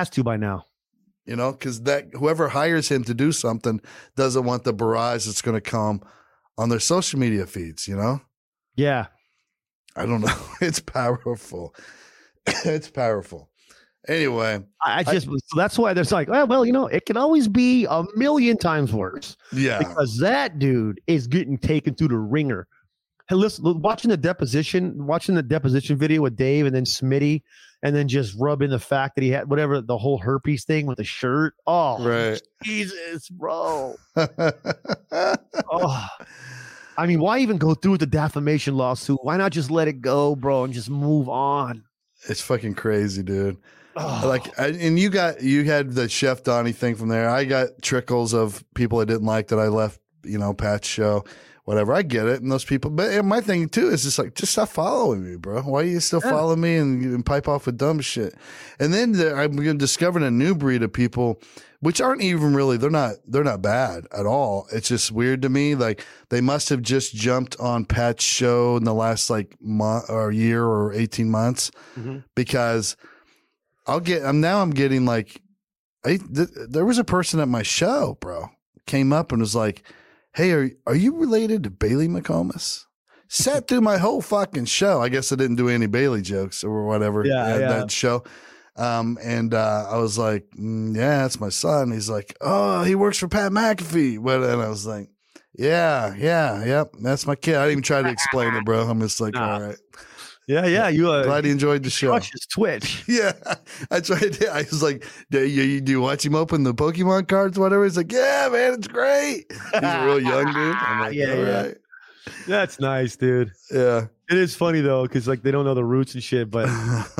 Because whoever hires him to do something doesn't want the barrage that's going to come on their social media feeds, Yeah. I don't know. It's powerful. It's powerful. Anyway, so that's why there's like, it can always be a million times worse. Yeah. Because that dude is getting taken through the ringer. Hey, listen, watching the deposition video with Dave and then Smitty, and then just rub in the fact that he had the whole herpes thing with the shirt. Oh, right. Jesus, bro. Oh. I mean, why even go through with the defamation lawsuit? Why not just let it go, bro, and just move on? It's fucking crazy, dude. Oh. And you had the Chef Donnie thing from there. I got trickles of people I didn't like that I left, Pat's show, whatever. I get it. And those people, but my thing too is just like, just stop following me, bro. Why are you still following me and pipe off with dumb shit? And then I'm discovering a new breed of people which aren't even really, they're not bad at all. It's just weird to me. Like they must have just jumped on Pat's show in the last like month or year or 18 months because I'm getting like, there was a person at my show, bro, came up and was like, hey, are you related to Bailey McComas? Sat through my whole fucking show. I guess I didn't do any Bailey jokes or whatever. That show. And I was like, yeah, that's my son. He's like, oh, he works for Pat McAfee. And I was like, yep, that's my kid. I didn't even try to explain it, bro. I'm just like, all right. Yeah. You glad he enjoyed the show. Watch his Twitch. Yeah, I tried. I was like, do you watch him open the Pokemon cards, whatever? He's like, yeah, man, it's great. He's a real young dude. I'm like, all right. That's nice, dude. Yeah. It is funny though, because like they don't know the roots and shit, but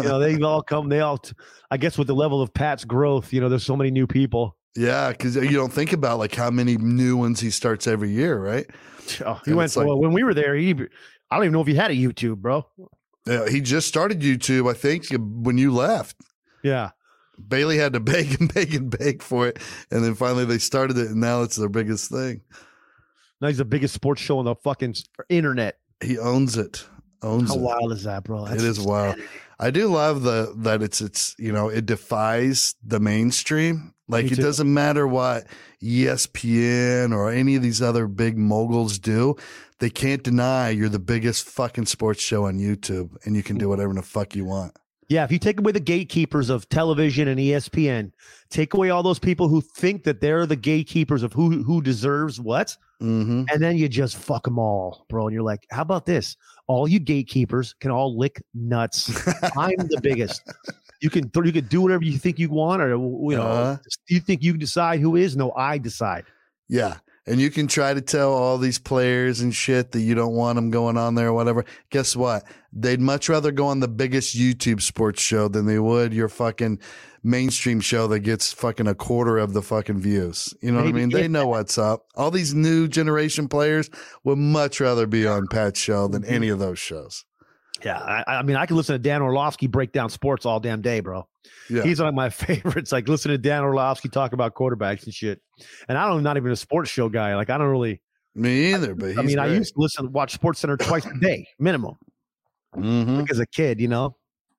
I guess with the level of Pat's growth, there's so many new people. Yeah, because you don't think about like how many new ones he starts every year, right? Oh, he went when we were there. I don't even know if he had a YouTube, bro. Yeah, he just started YouTube, I think, when you left. Yeah. Bailey had to beg and beg and beg for it, and then finally they started it, and now it's their biggest thing. Now he's the biggest sports show on the fucking internet. He owns it. How wild is that, bro? It is wild. I do love that it's it defies the mainstream. Like it doesn't matter what ESPN or any of these other big moguls do. They can't deny you're the biggest fucking sports show on YouTube and you can do whatever the fuck you want. Yeah, if you take away the gatekeepers of television and ESPN, take away all those people who think that they're the gatekeepers of who deserves what, and then you just fuck them all, bro. And you're like, how about this? All you gatekeepers can all lick nuts. I'm the biggest. You can do whatever you think you want, or you think you can decide who is? No, I decide. Yeah. And you can try to tell all these players and shit that you don't want them going on there or whatever. Guess what? They'd much rather go on the biggest YouTube sports show than they would your fucking mainstream show that gets fucking a quarter of the fucking views. You know what I mean? They know what's up. All these new generation players would much rather be on Pat's show than any of those shows. Yeah. I mean, I can listen to Dan Orlovsky break down sports all damn day, bro. Yeah. He's one of my favorites. Like listen to Dan Orlovsky talk about quarterbacks and shit. And I'm not even a sports show guy. Like I don't really. Me either. But he's I used to watch Sports Center twice a day minimum. Like as a kid, Yeah.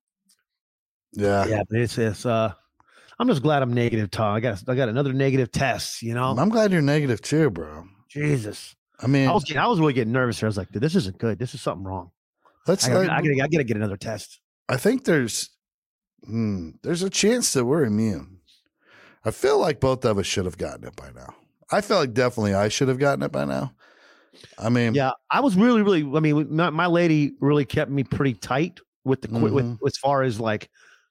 Yeah, but it's I'm just glad I'm negative, Tom. I got another negative test. I'm glad you're negative too, bro. Jesus. I mean, I was really getting nervous here. I was like, dude, this isn't good. This is something wrong. I gotta get another test. I think there's a chance that we're immune. I feel like both of us should have gotten it by now. I feel like definitely I should have gotten it by now. I mean, yeah, I was really, really. I mean, my lady really kept me pretty tight with the with as far as like,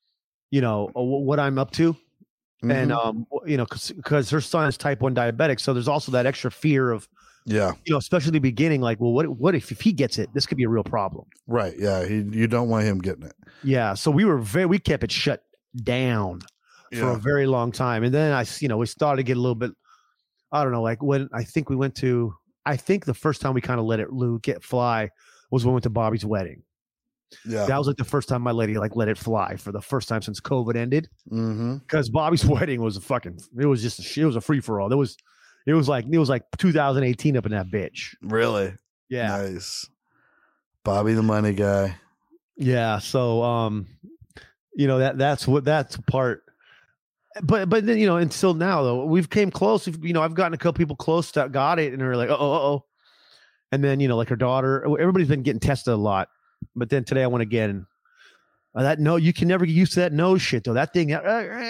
what I'm up to, and because her son is type 1 diabetic, so there's also that extra fear of. Yeah. Especially the beginning, like, well, what if he gets it? This could be a real problem. Right. Yeah. You don't want him getting it. Yeah. So we kept it shut down for a very long time. And then we started to get a little bit, I don't know, like when I think the first time we kind of let it fly was when we went to Bobby's wedding. Yeah. That was like the first time my lady like let it fly for the first time since COVID ended. Because Bobby's wedding was it was a free for all. It was like 2018 up in that bitch. Really? Yeah. Nice. Bobby the money guy. Yeah. So that's part. But then until now though, we've came close. I've gotten a couple people close that got it and they're like, oh. And then like her daughter, everybody's been getting tested a lot. But then today I went again. You can never get used to that nose shit though. That thing,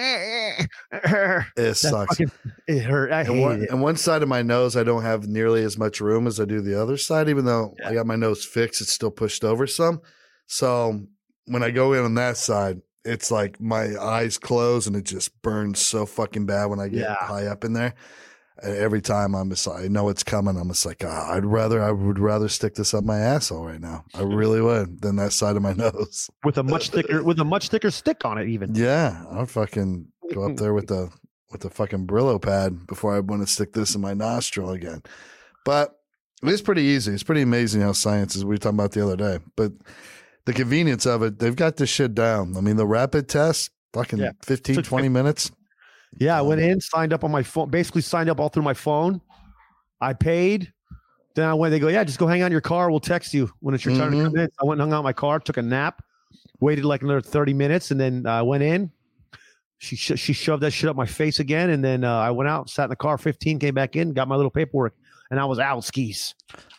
it sucks. It hurt. I hate it. And one side of my nose, I don't have nearly as much room as I do the other side. Even though I got my nose fixed, it's still pushed over some. So when I go in on that side, it's like my eyes close and it just burns so fucking bad when I get high up in there. And every time I'm just like, I know it's coming. I'm just like, I would rather stick this up my asshole right now. I really would than that side of my nose with a much thicker stick on it. Even I'll fucking go up there with the fucking Brillo pad before I want to stick this in my nostril again. But it is pretty easy. It's pretty amazing how science is. We were talking about the other day, but the convenience of it, they've got this shit down. I mean, the rapid test, fucking 15, 20 minutes. Yeah, I went in, signed up on my phone, basically signed up all through my phone. I paid. Then I went, they go, yeah, just go hang out in your car. We'll text you when it's your turn to come in. I went and hung out in my car, took a nap, waited like another 30 minutes, and then I went in. She shoved that shit up my face again, and then I went out, sat in the car 15, came back in, got my little paperwork, and I was out skis.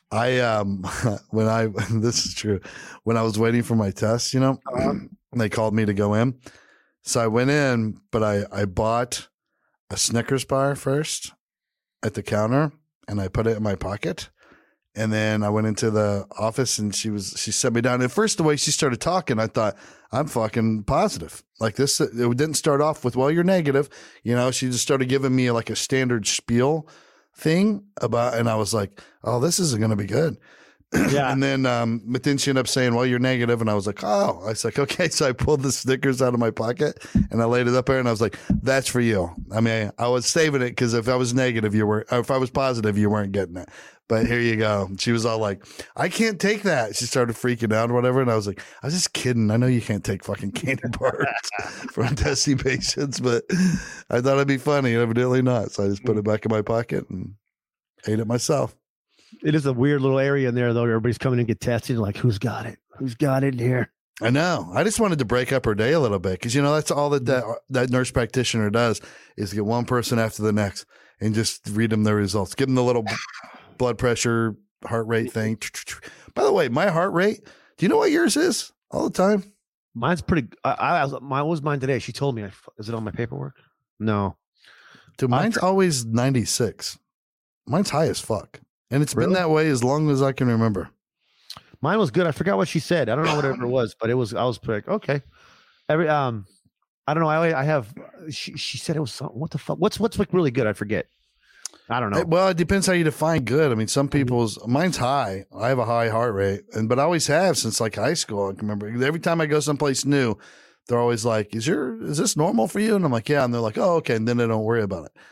This is true. When I was waiting for my test, they called me to go in. So I went in, but I bought a Snickers bar first at the counter, and I put it in my pocket. And then I went into the office, and she set me down. At first, the way she started talking, I thought, I'm fucking positive. Like this, it didn't start off with, well, you're negative. She just started giving me like a standard spiel thing about, and I was like, oh, this isn't going to be good. Yeah. And then, but then she ended up saying, well, you're negative. And I was like, oh, I was like, okay. So I pulled the Snickers out of my pocket and I laid it up there, and I was like, that's for you. I mean, I was saving it because if I was negative, if I was positive, you weren't getting it. But here you go. She was all like, I can't take that. She started freaking out or whatever. And I was like, I was just kidding. I know you can't take fucking candy bars from testing patients, but I thought it'd be funny. Evidently not. So I just put it back in my pocket and ate it myself. It is a weird little area in there, though. Everybody's coming in to get tested. Like, who's got it? Who's got it in here? I know. I just wanted to break up her day a little bit because, that's all that nurse practitioner does is get one person after the next and just read them the results. Give them the little blood pressure, heart rate thing. By the way, my heart rate, do you know what yours is all the time? Mine's pretty. What was mine today? She told me. Is it on my paperwork? No. Dude, mine's always 96. Mine's high as fuck. And it's been that way as long as I can remember. Mine was good. I forgot what she said. I don't know whatever it was, but I was like, okay. I don't know. I have, she said it was something. What the fuck? What's like really good? I forget. I don't know. Well, it depends how you define good. I mean, some people's, mine's high. I have a high heart rate, but I always have since like high school. I can remember every time I go someplace new, they're always like, is this normal for you? And I'm like, yeah. And they're like, oh, okay. And then they don't worry about it.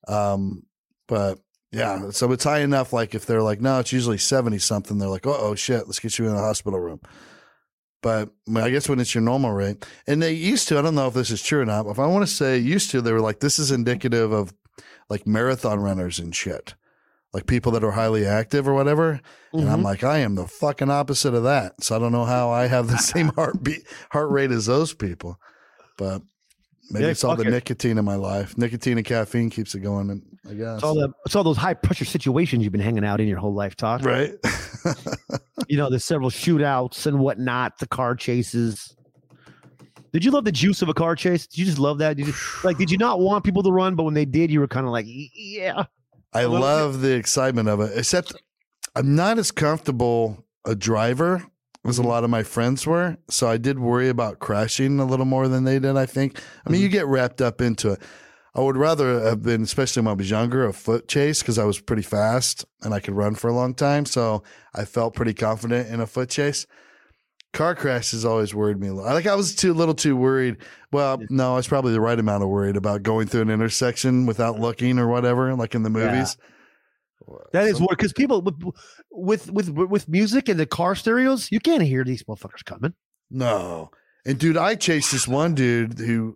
But yeah, so it's high enough. Like if they're like, no, it's usually 70 something. They're like, oh shit, let's get you in a hospital room. But I guess when it's your normal rate, and they used to, I don't know if this is true or not. If I want to say used to, they were like, this is indicative of like marathon runners and shit, like people that are highly active or whatever. And I'm like, I am the fucking opposite of that. So I don't know how I have the same heart rate as those people, but maybe it's all the nicotine in my life. Nicotine and caffeine keeps it going. And I guess it's all those high pressure situations you've been hanging out in your whole life, Todd. Right. There's several shootouts and whatnot, the car chases. Did you love the juice of a car chase? Did you just love that? Did you not want people to run, but when they did, you were kind of like, yeah. I love the excitement of it, except I'm not as comfortable a driver as a lot of my friends were. So I did worry about crashing a little more than they did, I think. I mean, you get wrapped up into it. I would rather have been, especially when I was younger, a foot chase because I was pretty fast and I could run for a long time. So I felt pretty confident in a foot chase. Car crashes always worried me a little. I was a little too worried. Well, no, I was probably the right amount of worried about going through an intersection without looking or whatever, like in the movies. Yeah. That is weird because people with music and the car stereos, you can't hear these motherfuckers coming. No. And dude, I chased this one dude who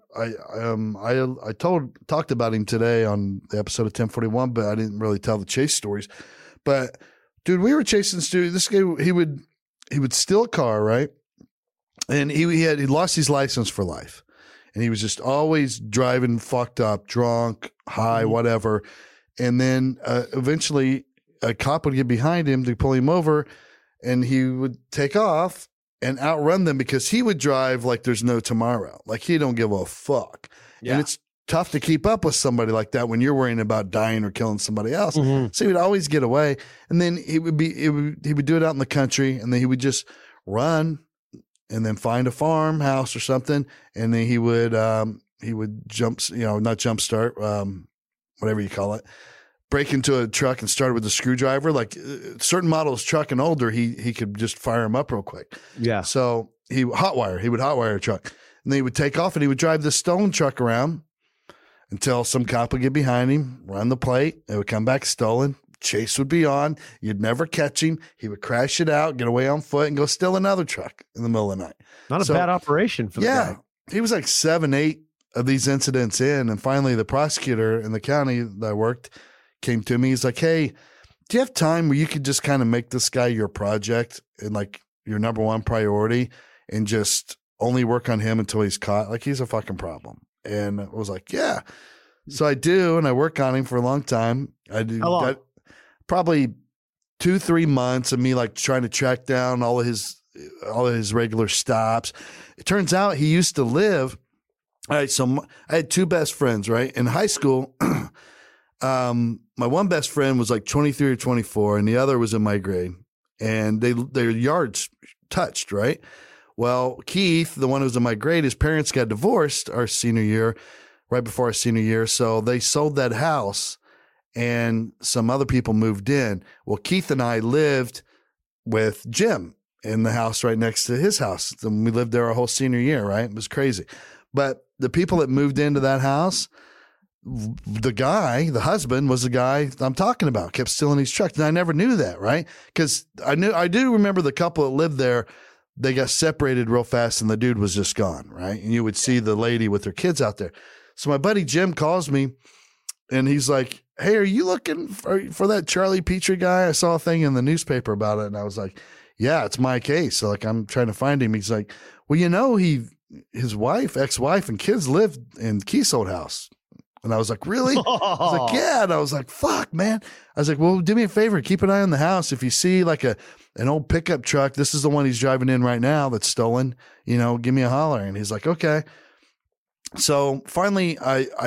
I talked about him today on the episode of 1041, but I didn't really tell the chase stories. But dude, we were chasing this guy. He would steal a car, right? And he lost his license for life. And he was just always driving fucked up, drunk, high, whatever. And then eventually a cop would get behind him to pull him over, and he would take off and outrun them because he would drive like there's no tomorrow. Like he don't give a fuck. Yeah. And it's tough to keep up with somebody like that when you're worrying about dying or killing somebody else. So he would always get away. And then he would do it out in the country, and then he would just run and then find a farmhouse or something. And then he would not jump start, whatever you call it, break into a truck and start with a screwdriver. Like certain models truck and older, he could just fire them up real quick. Yeah. So he would hotwire a truck, and then he would take off and he would drive the stone truck around until some cop would get behind him, run the plate. It would come back stolen. Chase would be on. You'd never catch him. He would crash it out, get away on foot, and go steal another truck in the middle of the night. Not a bad operation for the guy. He was like 7'8", of these incidents in. And finally, the prosecutor in the county that I worked came to me. He's like, hey, do you have time where you could just kind of make this guy your project and like your number one priority and just only work on him until he's caught? Like, he's a fucking problem. And I was like, yeah. So I do. And I work on him for a long time. I do that, probably 2-3 months of me like trying to track down all of his regular stops. It turns out he used to live. All right. So I had two best friends, right? In high school, my one best friend was like 23 or 24 and the other was in my grade, and their yards touched, right? Well, Keith, the one who was in my grade, his parents got divorced our senior year, right before our senior year. So they sold that house and some other people moved in. Well, Keith and I lived with Jim in the house right next to his house. And we lived there our whole senior year, right? It was crazy. But the people that moved into that house, the husband was the guy I'm talking about, kept stealing these trucks. And I never knew that, right? Because I do remember the couple that lived there, they got separated real fast and the dude was just gone, right? And you would see the lady with her kids out there. So my buddy Jim calls me and he's like, hey, are you looking for that Charlie Petrie guy? I saw a thing in the newspaper about it. And I was like, yeah, it's my case. So like, I'm trying to find him. He's like, well, you know, his wife, ex-wife and kids lived in Keith's old house. And I was like, really? I was like, yeah. And I was like, fuck, man. I was like, well, do me a favor. Keep an eye on the house. If you see like an old pickup truck, this is the one he's driving in right now that's stolen, you know, give me a holler. And he's like, okay. So finally,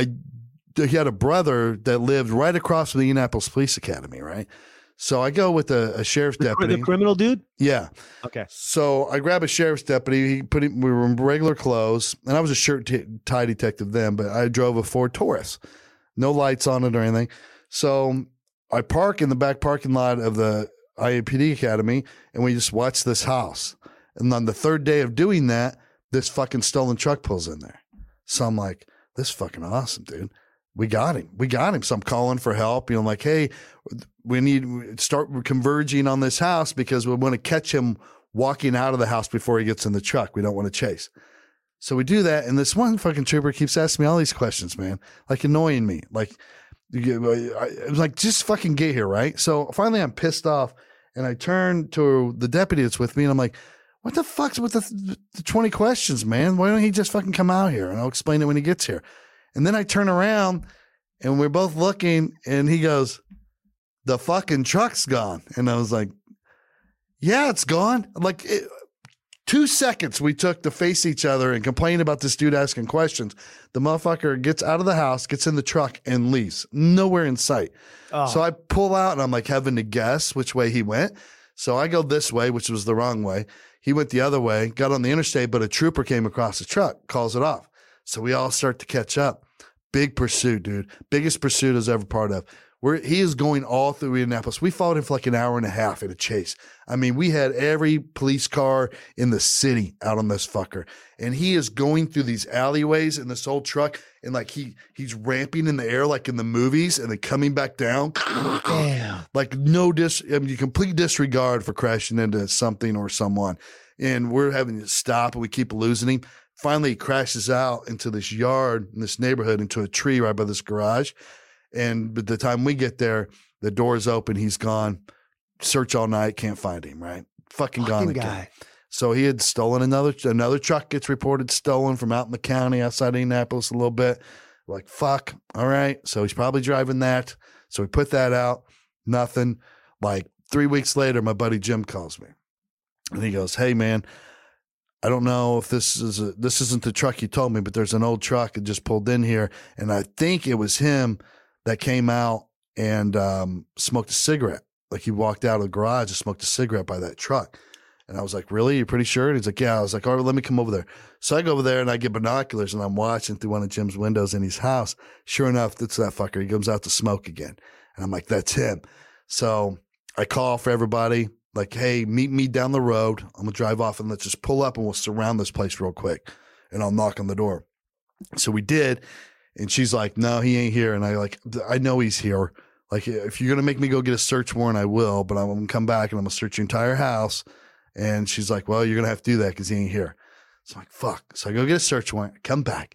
he had a brother that lived right across from the Indianapolis Police Academy, right? So I go with a sheriff's deputy. The criminal dude? Yeah. Okay. So I grab a sheriff's deputy. We were in regular clothes, and I was a shirt tie detective then, but I drove a Ford Taurus. No lights on it or anything. So I park in the back parking lot of the IAPD Academy, and we just watch this house. And on the third day of doing that, this fucking stolen truck pulls in there. So I'm like, this is fucking awesome, dude. We got him. So I'm calling for help. You know, I'm like, hey, we need to start converging on this house because we want to catch him walking out of the house before he gets in the truck. We don't want to chase. So we do that. And this one fucking trooper keeps asking me all these questions, man, like annoying me. Like, I was like, just fucking get here, right? So finally I'm pissed off and I turn to the deputy that's with me and I'm like, what the fuck's with the 20 questions, man? Why don't he just fucking come out here and I'll explain it when he gets here? And then I turn around and we're both looking and he goes, the fucking truck's gone. And I was like, yeah, it's gone. Like 2 seconds we took to face each other and complain about this dude asking questions. The motherfucker gets out of the house, gets in the truck and leaves. Nowhere in sight. Oh. So I pull out and I'm like having to guess which way he went. So I go this way, which was the wrong way. He went the other way, got on the interstate, but a trooper came across the truck, calls it off. So we all start to catch up. Big pursuit, dude. Biggest pursuit I was ever part of. He is going all through Indianapolis. We followed him for like an hour and a half in a chase. I mean, we had every police car in the city out on this fucker. And he is going through these alleyways in this old truck. And like he's ramping in the air like in the movies and then coming back down. Damn. Like complete disregard for crashing into something or someone. And we're having to stop and we keep losing him. Finally, he crashes out into this yard in this neighborhood into a tree right by this garage. And by the time we get there, the door's open. He's gone. Search all night. Can't find him, right? Fucking gone again. Guy. So he had stolen another truck gets reported stolen from out in the county outside of Indianapolis a little bit. Like, fuck. All right. So he's probably driving that. So we put that out. Nothing. Like 3 weeks later, my buddy Jim calls me. And he goes, hey, man, I don't know if this isn't the truck you told me, but there's an old truck that just pulled in here. And I think it was him that came out and smoked a cigarette. Like he walked out of the garage and smoked a cigarette by that truck. And I was like, really? You're pretty sure? And he's like, yeah. I was like, all right, let me come over there. So I go over there and I get binoculars and I'm watching through one of Jim's windows in his house. Sure enough, that's that fucker. He comes out to smoke again. And I'm like, that's him. So I call for everybody. Like, hey, meet me down the road. I'm going to drive off and let's just pull up and we'll surround this place real quick. And I'll knock on the door. So we did. And she's like, no, he ain't here. And I know he's here. Like, if you're going to make me go get a search warrant, I will. But I'm going to come back and I'm going to search your entire house. And she's like, well, you're going to have to do that because he ain't here. So I'm like, fuck. So I go get a search warrant, come back.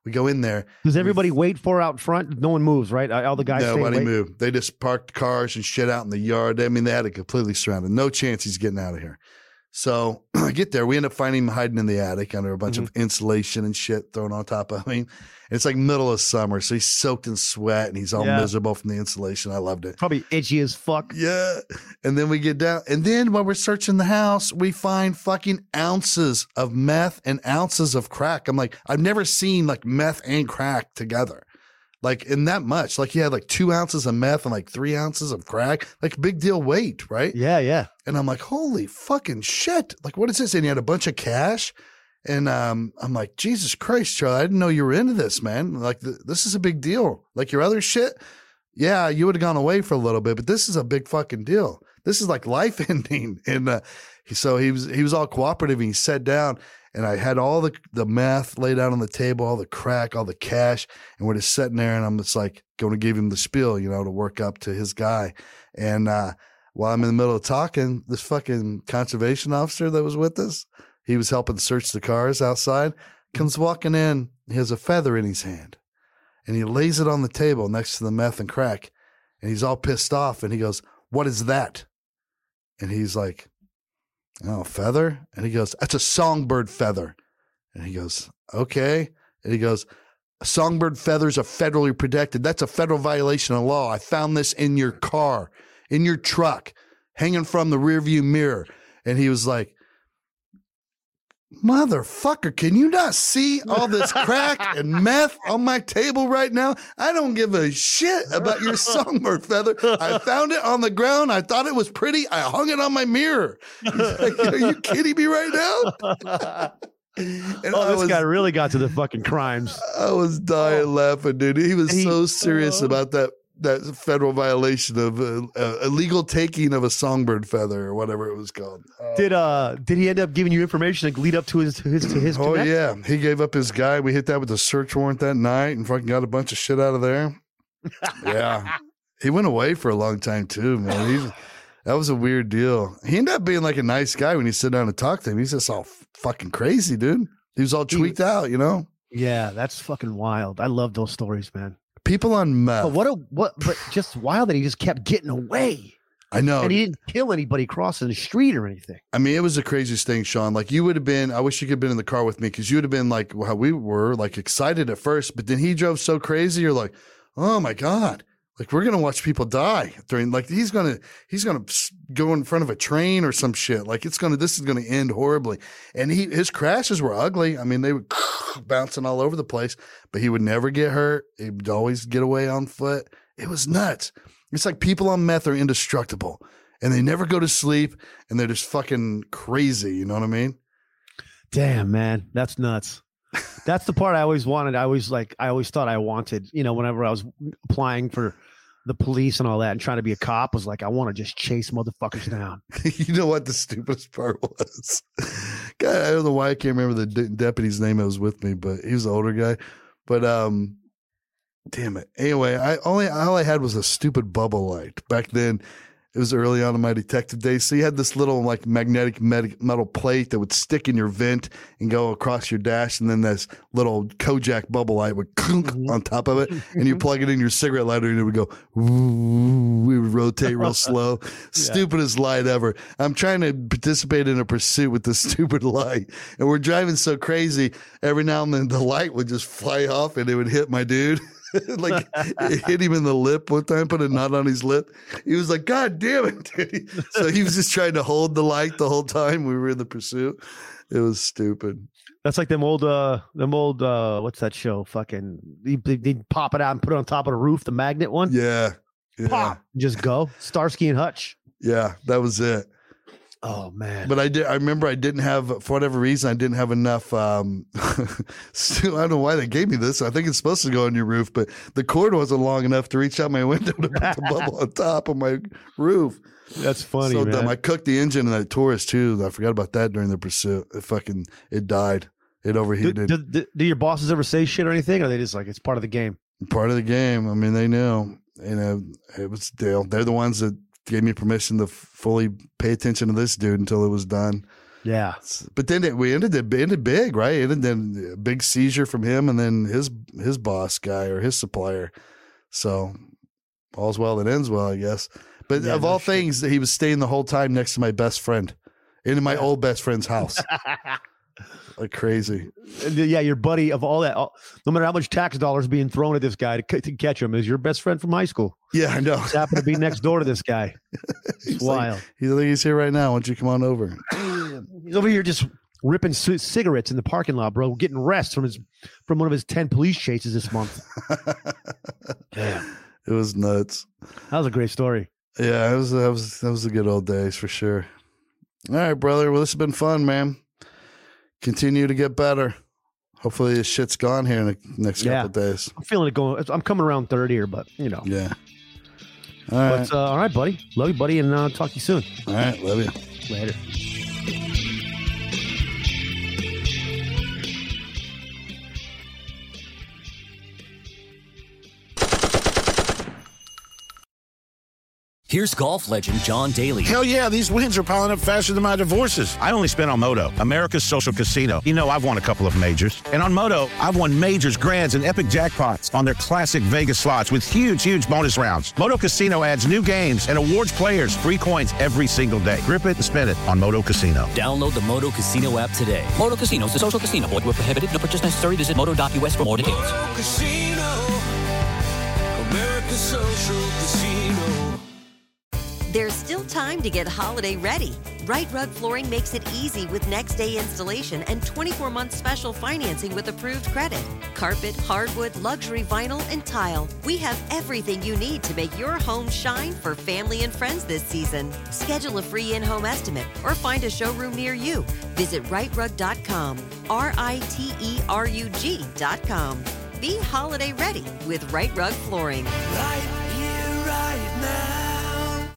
We go in there. Does everybody wait for her out front? No one moves, right? All the guys Nobody moved. They just parked cars and shit out in the yard. I mean, they had it completely surrounded. No chance he's getting out of here. So I get there. We end up finding him hiding in the attic under a bunch of insulation and shit thrown on top of him. And it's like middle of summer, so he's soaked in sweat and he's all miserable from the insulation. I loved it. Probably itchy as fuck. Yeah. And then we get down. And then when we're searching the house, we find fucking ounces of meth and ounces of crack. I'm like, I've never seen like meth and crack together. Like in that much. Like he had like 2 ounces of meth and like 3 ounces of crack. Like big deal weight, right? Yeah, yeah. And I'm like, holy fucking shit. Like, what is this? And he had a bunch of cash. And I'm like, Jesus Christ, Charlie, I didn't know you were into this, man. Like, this is a big deal. Like your other shit, yeah, you would have gone away for a little bit, but this is a big fucking deal. This is like life ending. And so he was all cooperative and he sat down and I had all the meth laid out on the table, all the crack, all the cash. And we're just sitting there and I'm just like going to give him the spiel, you know, to work up to his guy. And while I'm in the middle of talking, this fucking conservation officer that was with us, he was helping search the cars outside, comes walking in. He has a feather in his hand and he lays it on the table next to the meth and crack. And he's all pissed off and he goes, "What is that?" And he's like, "Oh, feather?" And he goes, "That's a songbird feather." And he goes, "Okay." And he goes, "Songbird feathers are federally protected. That's a federal violation of law. I found this in your car, in your truck, hanging from the rearview mirror." And he was like, "Motherfucker, can you not see all this crack and meth on my table right now? I don't give a shit about your songbird feather. I found it on the ground. I thought it was pretty. I hung it on my mirror." He's like, "Are you kidding me right now?" And this guy really got to the fucking crimes. I was dying laughing, dude. He was so serious about that federal violation of illegal taking of a songbird feather or whatever it was called. Did he end up giving you information to lead up to his Oh connect? yeah, he gave up his guy. We hit that with a search warrant that night and fucking got a bunch of shit out of there. Yeah, he went away for a long time too, man. That was a weird deal. He ended up being like a nice guy when you sit down and talk to him. He's just all fucking crazy, dude. He was all tweaked out, you know. Yeah, that's fucking wild. I love those stories, man. People on meth. But just wild that he just kept getting away. I know. And he didn't kill anybody crossing the street or anything. I mean, it was the craziest thing, Sean. Like you would have been, I wish you could have been in the car with me because you would have been like how we were, like excited at first, but then he drove so crazy. You're like, oh my God. Like we're going to watch people die during, like he's going to go in front of a train or some shit. Like this is going to end horribly. And his crashes were ugly. I mean, they were bouncing all over the place, but he would never get hurt. He would always get away on foot. It was nuts. It's like people on meth are indestructible and they never go to sleep and they're just fucking crazy. You know what I mean? Damn, man. That's nuts. That's the part I always wanted. I always thought I wanted, you know, whenever I was applying for the police and all that and trying to be a cop, was like, I want to just chase motherfuckers down. You know what the stupidest part was? God, I don't know why I can't remember the deputy's name that was with me, but he was an older guy. But damn it. Anyway, all I had was a stupid bubble light. Back then, it was early on in my detective days. So you had this little like magnetic metal plate that would stick in your vent and go across your dash. And then this little Kojak bubble light would on top of it. And you plug it in your cigarette lighter and it would go, ooh, we would rotate real slow. Yeah. Stupidest light ever. I'm trying to participate in a pursuit with this stupid light. And we're driving so crazy. Every now and then the light would just fly off and it would hit my dude. Like it hit him in the lip one time, put a knot on his lip. He was like, "God damn it, dude." So he was just trying to hold the light the whole time we were in the pursuit. It was stupid. That's like them old what's that show? Fucking they'd pop it out and put it on top of the roof, the magnet one. Yeah. Pop, just go. Starsky and Hutch. Yeah, that was it. Oh man. But I remember I didn't have, for whatever reason, I didn't have enough I don't know why they gave me this. I think it's supposed to go on your roof, but the cord wasn't long enough to reach out my window to put the bubble on top of my roof. That's funny, so man. dumb. I cooked the engine in that Taurus too. I forgot about that during the pursuit. It died. It overheated. Do your bosses ever say shit or anything? Or are they just like, it's part of the game? Part of the game. I mean, they knew. You know, it was Dale. They're the ones that gave me permission to fully pay attention to this dude until it was done. Yeah. But then we ended big, right? And then a big seizure from him and then his boss guy or his supplier. So all's well that ends well, I guess. But of all things, he was staying the whole time next to my best friend in my old best friend's house. Like crazy. Yeah, your buddy of all that, no matter how much tax dollars being thrown at this guy to catch him, is your best friend from high school. Yeah, I know. Just happened to be next door to this guy. It's wild. He's here right now. Why don't you come on over? He's over here just ripping cigarettes in the parking lot, bro. Getting rest from one of his 10 police chases this month. Damn. It was nuts. That was a great story. Yeah, that was the good old days for sure. All right, brother. Well, this has been fun, man. Continue to get better. Hopefully this shit's gone here in the next couple of days. I'm feeling it going. I'm coming around third here, but you know. Yeah. All right. But, all right, buddy. Love you, buddy, and talk to you soon. All right. Love you. Later. Here's golf legend John Daly. Hell yeah, these wins are piling up faster than my divorces. I only spent on Moto, America's social casino. You know, I've won a couple of majors. And on Moto, I've won majors, grands, and epic jackpots on their classic Vegas slots with huge, huge bonus rounds. Moto Casino adds new games and awards players free coins every single day. Grip it and spin it on Moto Casino. Download the Moto Casino app today. Moto Casino is a social casino. Void where prohibited. No purchase necessary. Visit moto.us for more details. Moto Casino, America's social casino. There's still time to get holiday ready. Right Rug Flooring makes it easy with next day installation and 24-month special financing with approved credit. Carpet, hardwood, luxury vinyl, and tile. We have everything you need to make your home shine for family and friends this season. Schedule a free in-home estimate or find a showroom near you. Visit rightrug.com, RITERUG.com. Be holiday ready with Right Rug Flooring. Right here, right now.